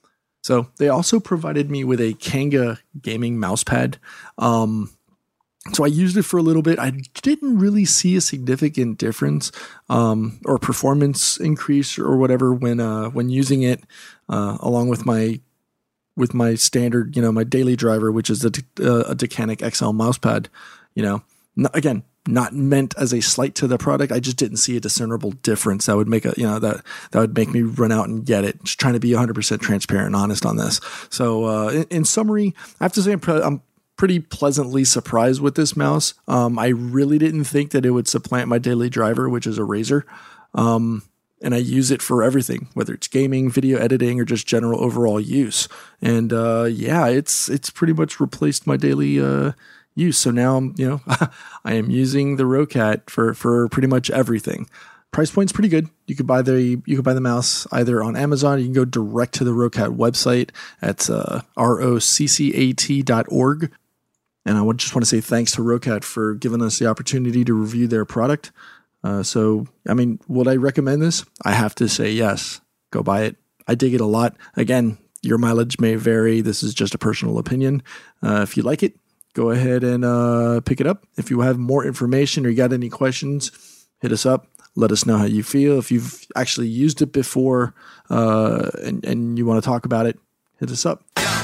L: So they also provided me with a Kanga gaming mousepad. Um, so I used it for a little bit. I didn't really see a significant difference um, or performance increase or whatever when uh, when using it uh, along with my with my standard, you know, my daily driver, which is a, uh, a Decanic X L mousepad. You know, N- again. Not meant as a slight to the product. I just didn't see a discernible difference that would make a, you know, that, that would make me run out and get it. Just trying to be one hundred percent transparent and honest on this. So, uh, in, in summary, I have to say I'm, pre- I'm pretty pleasantly surprised with this mouse. Um, I really didn't think that it would supplant my daily driver, which is a Razer. Um, and I use it for everything, whether it's gaming, video editing, or just general overall use. And, uh, yeah, it's, it's pretty much replaced my daily, uh, use. So now I'm, you know, I am using the Roccat for, for pretty much everything. Price point's pretty good. You could buy the, you could buy the mouse either on Amazon, or you can go direct to the Roccat website at uh, R O C C A T dot org. And I would just want to say thanks to Roccat for giving us the opportunity to review their product. Uh, so, I mean, would I recommend this? I have to say yes. Go buy it. I dig it a lot. Again, your mileage may vary. This is just a personal opinion. Uh, if you like it, go ahead and uh, pick it up. If you have more information or you got any questions, hit us up. Let us know how you feel. If you've actually used it before uh, and, and you want to talk about it, hit us up.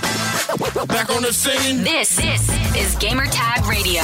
I: Back on the scene. This, this is Gamertag Radio.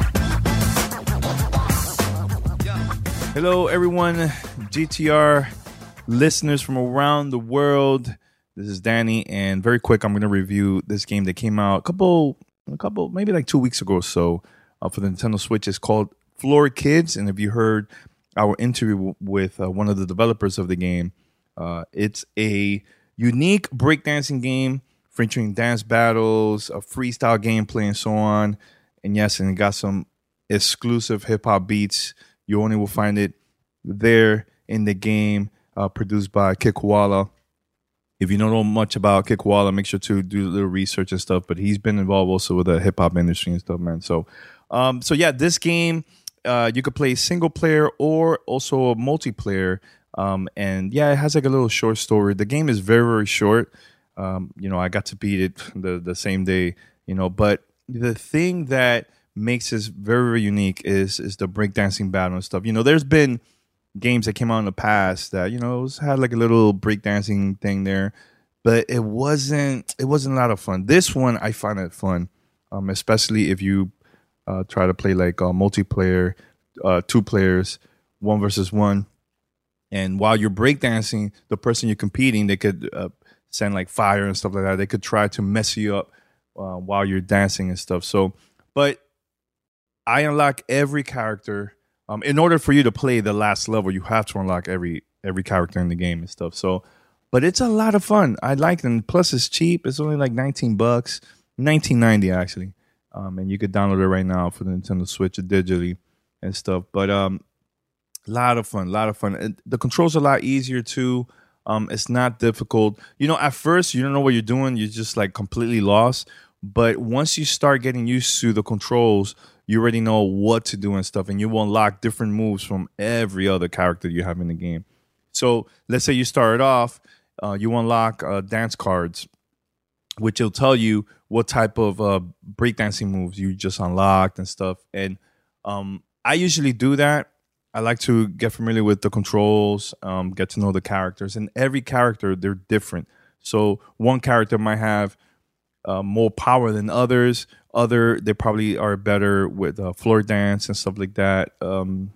G: Hello, everyone. G T R listeners from around the world. This is Danny, and very quick, I'm going to review this game that came out a couple a couple, maybe like two weeks ago or so uh, for the Nintendo Switch. It's called Floor Kids. And if you heard our interview w- with uh, one of the developers of the game, uh, it's a unique breakdancing game featuring dance battles, a freestyle gameplay, and so on. And yes, and it got some exclusive hip-hop beats. You only will find it there in the game, uh, produced by Kid Koala. If you don't know much about Kid Koala, make sure to do a little research and stuff. But he's been involved also with the hip-hop industry and stuff, man. So, um, so yeah, this game, uh, you could play single player or also multiplayer. Um, and yeah, it has like a little short story. The game is very, very short. Um, you know, I got to beat it the, the same day, you know, but the thing that makes this very, very unique is is the breakdancing battle and stuff. You know, there's been games that came out in the past that, you know, it was, had like a little breakdancing thing there, but it wasn't it wasn't a lot of fun. This one, I find it fun, um, especially if you uh, try to play like uh, multiplayer, uh, two players, one versus one. And while you're breakdancing, the person you're competing, they could uh, send like fire and stuff like that. They could try to mess you up uh, while you're dancing and stuff. So, but I unlock every character. Um, in order for you to play the last level, you have to unlock every every character in the game and stuff. So, but it's a lot of fun. I like them. Plus, it's cheap. It's only like nineteen bucks, nineteen ninety actually. Um, and you could download it right now for the Nintendo Switch digitally and stuff. But um, a lot of fun, a lot of fun. And the controls are a lot easier too. Um, it's not difficult. You know, at first you don't know what you're doing. You're just like completely lost. But once you start getting used to the controls, you already know what to do and stuff, and you will unlock different moves from every other character you have in the game. So let's say you started off, uh, you unlock uh, dance cards, which will tell you what type of uh, breakdancing moves you just unlocked and stuff. And um, I usually do that. I like to get familiar with the controls, um, get to know the characters. And every character, they're different. So one character might have Uh, more power than others. Other, they probably are better with uh, floor dance and stuff like that. Um,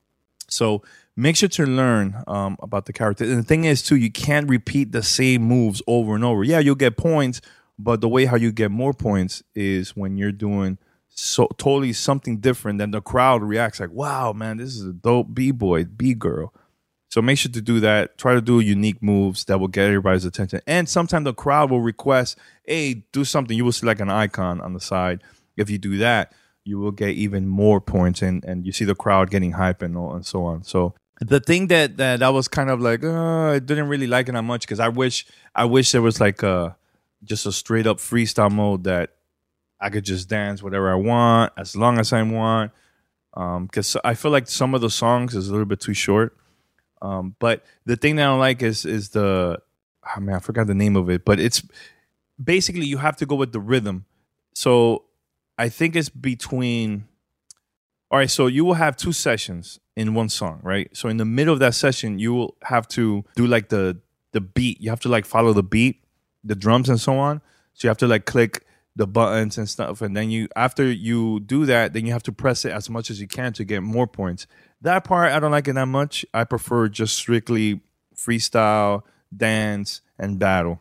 G: so make sure to learn um, about the character. And the thing is, too, you can't repeat the same moves over and over. Yeah, you'll get points, but the way how you get more points is when you're doing so totally something different. Then the crowd reacts like, wow, man, this is a dope B-boy, B-girl. So make sure to do that. Try to do unique moves that will get everybody's attention. And sometimes the crowd will request, hey, do something. You will see like an icon on the side. If you do that, you will get even more points. And, and you see the crowd getting hype and, all, and so on. So the thing that, that I was kind of like, uh, I didn't really like it that much because I wish I wish there was like a, just a straight up freestyle mode that I could just dance whatever I want as long as I want. Because um, I feel like some of the songs is a little bit too short. Um, but the thing that I don't like is is the, oh man, I forgot the name of it, but it's basically you have to go with the rhythm. So I think it's between, all right, so you will have two sessions in one song, right? So in the middle of that session, you will have to do like the, the beat. You have to like follow the beat, the drums and so on. So you have to like click the buttons and stuff. And then you, after you do that, then you have to press it as much as you can to get more points. That part, I don't like it that much. I prefer just strictly freestyle, dance, and battle.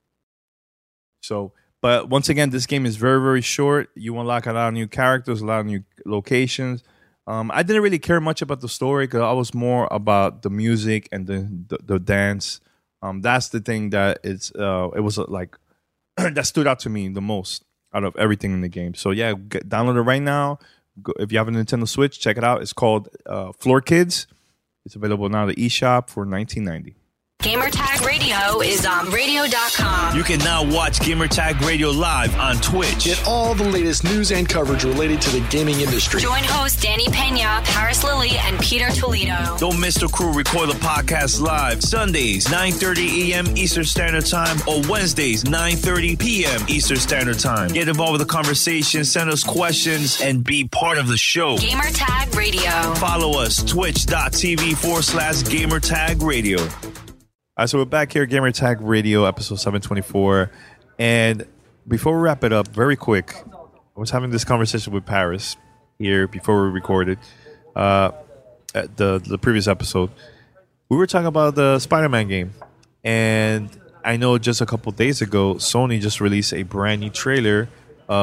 G: So, but once again, this game is very, very short. You unlock a lot of new characters, a lot of new locations. Um, I didn't really care much about the story because I was more about the music and the the, the dance. Um, that's the thing that it's uh, it was uh, like that stood out to me the most out of everything in the game. So yeah, get, download it right now. Go, if you have a Nintendo Switch, check it out. It's called uh, Floor Kids. It's available now at the eShop for nineteen ninety.
I: Gamertag Radio is on radio dot com.
M: You can now watch Gamertag Radio live on Twitch.
K: Get all the latest news and coverage related to the gaming industry.
I: Join hosts Danny Pena, Paris Lilly, and Peter Toledo.
M: Don't miss the crew record the podcast live Sundays, nine thirty a.m. Eastern Standard Time or Wednesdays, nine thirty p.m. Eastern Standard Time. Get involved with the conversation, send us questions, and be part of the show.
I: Gamertag Radio.
M: Follow us, twitch.tv forward slash Gamertag Radio.
G: All right, so we're back here, Gamertag Radio, episode seven twenty-four. And before we wrap it up, very quick, I was having this conversation with Paris here before we recorded uh, at the, the previous episode. We were talking about the Spider-Man game. And I know just a couple days ago, Sony just released a brand new trailer of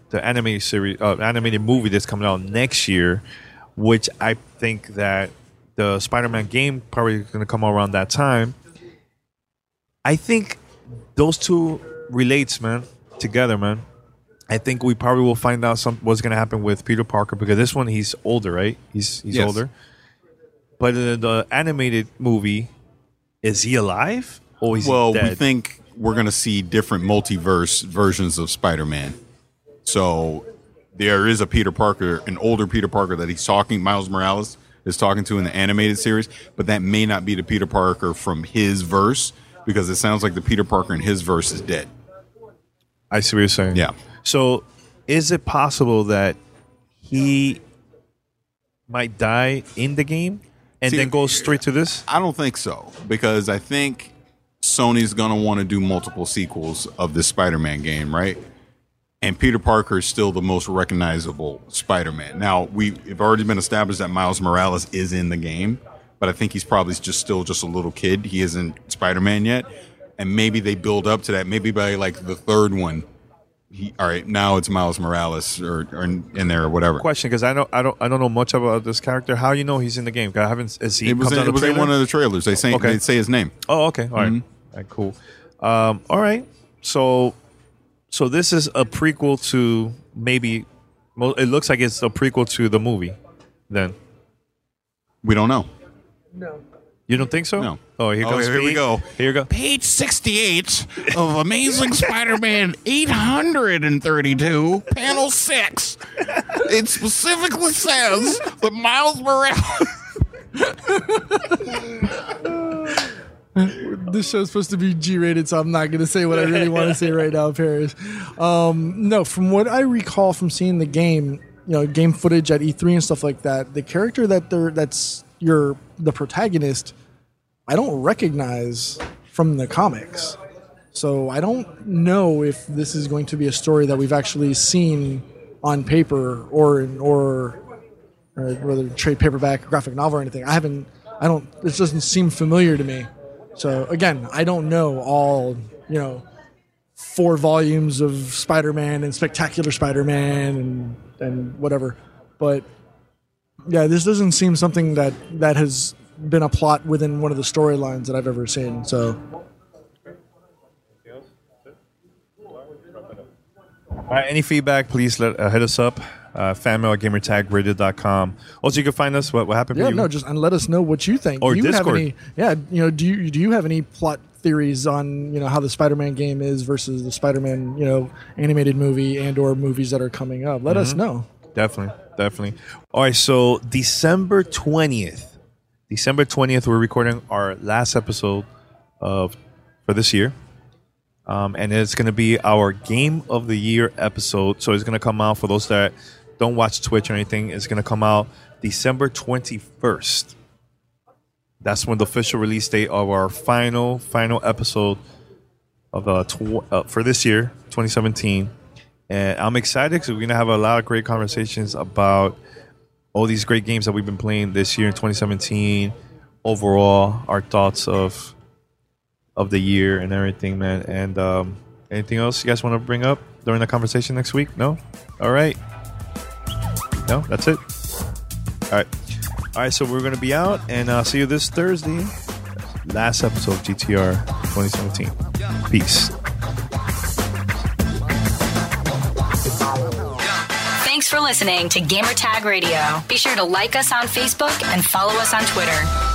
G: the animated series, uh, animated movie that's coming out next year, which I think that the Spider-Man game probably going to come out around that time. I think those two relates, man, together, man. I think we probably will find out some what's going to happen with Peter Parker, because this one he's older, right? He's he's
J: Yes.
G: older. But in the animated movie, is he alive or is
J: well,
G: he dead?
J: we think we're going to see different multiverse versions of Spider-Man. So there is a Peter Parker, an older Peter Parker that he's talking, Miles Morales is talking to in the animated series, but that may not be the Peter Parker from his verse, because it sounds like the Peter Parker in his verse is dead.
G: I see what you're saying.
J: Yeah.
G: So is it possible that he might die in the game and
J: See,
G: then go straight to this?
J: I don't think so, because I think Sony's going to want to do multiple sequels of this Spider-Man game, right? And Peter Parker is still the most recognizable Spider-Man. Now, we have already been established that Miles Morales is in the game, but I think he's probably just still just a little kid. He isn't Spider-Man yet. And maybe they build up to that. Maybe by like the third one, he, all right, now it's Miles Morales or, or in, in there or whatever.
G: Question, because I don't, I don't, I don't know much about this character. How you know he's in the game? 'Cause I haven't. Is he?
J: It was,
G: comes
J: in,
G: out the
J: it was in
G: trailer?
J: one of the trailers. They say
G: Okay.
J: they say his name.
G: Oh, okay. All right.
J: Mhm.
G: All right, cool. Um, all right. So, so this is a prequel to maybe. Well, it looks like it's a prequel to the movie. Then
J: we don't know.
K: No.
G: You don't think so?
J: No.
G: Oh, here
J: Oh,
G: goes.
J: here we
G: Pete.
J: go.
G: Here you go.
J: Page sixty-eight of Amazing Spider-Man eight hundred thirty-two, panel six. It specifically says that Miles Morales.
K: This show's supposed to be G-rated, so I'm not going to say what I really want to say right now, Paris. Um, no, from what I recall from seeing the game, you know, game footage at E three and stuff like that, the character that they're that's your the protagonist, I don't recognize from the comics. So I don't know if this is going to be a story that we've actually seen on paper or in, or, or whether trade paperback, graphic novel, or anything. I haven't. I don't. This doesn't seem familiar to me. So again, I don't know all, you know, four volumes of Spider-Man and Spectacular Spider-Man and and whatever. But yeah, this doesn't seem something that that has been a plot within one of the storylines that I've ever seen. So
G: All right, any feedback, please let uh, hit us up. Uh, fanmail at gamertag radio dot com. Also, you can find us. What, what happened?
K: yeah,
G: to you?
K: no, just and let us know what you think.
G: Or
K: do you
G: Discord.
K: have any? Yeah, you know, do you do you have any plot theories on, you know, how the Spider-Man game is versus the Spider-Man, you know, animated movie and or movies that are coming up? Let us
G: Mhm.
K: know.
G: Definitely, definitely. All right, so December twentieth, December twentieth, we're recording our last episode of for this year, um, and it's going to be our Game of the Year episode. So it's going to come out for those that don't watch Twitch or anything. It's going to come out December twenty-first. That's when the official release date of our final final episode of uh, tw- uh for this year, twenty seventeen. And I'm excited because we're going to have a lot of great conversations about all these great games that we've been playing this year in twenty seventeen. Overall, our thoughts of of the year and everything, man. And um, anything else you guys want to bring up during the conversation next week? No? All right. No? That's it? All right. All right, so we're going to be out, and I'll see you this Thursday. Last episode of G T R twenty seventeen. Peace.
I: Thanks for listening to Gamertag Radio. Be sure to like us on Facebook and follow us on Twitter.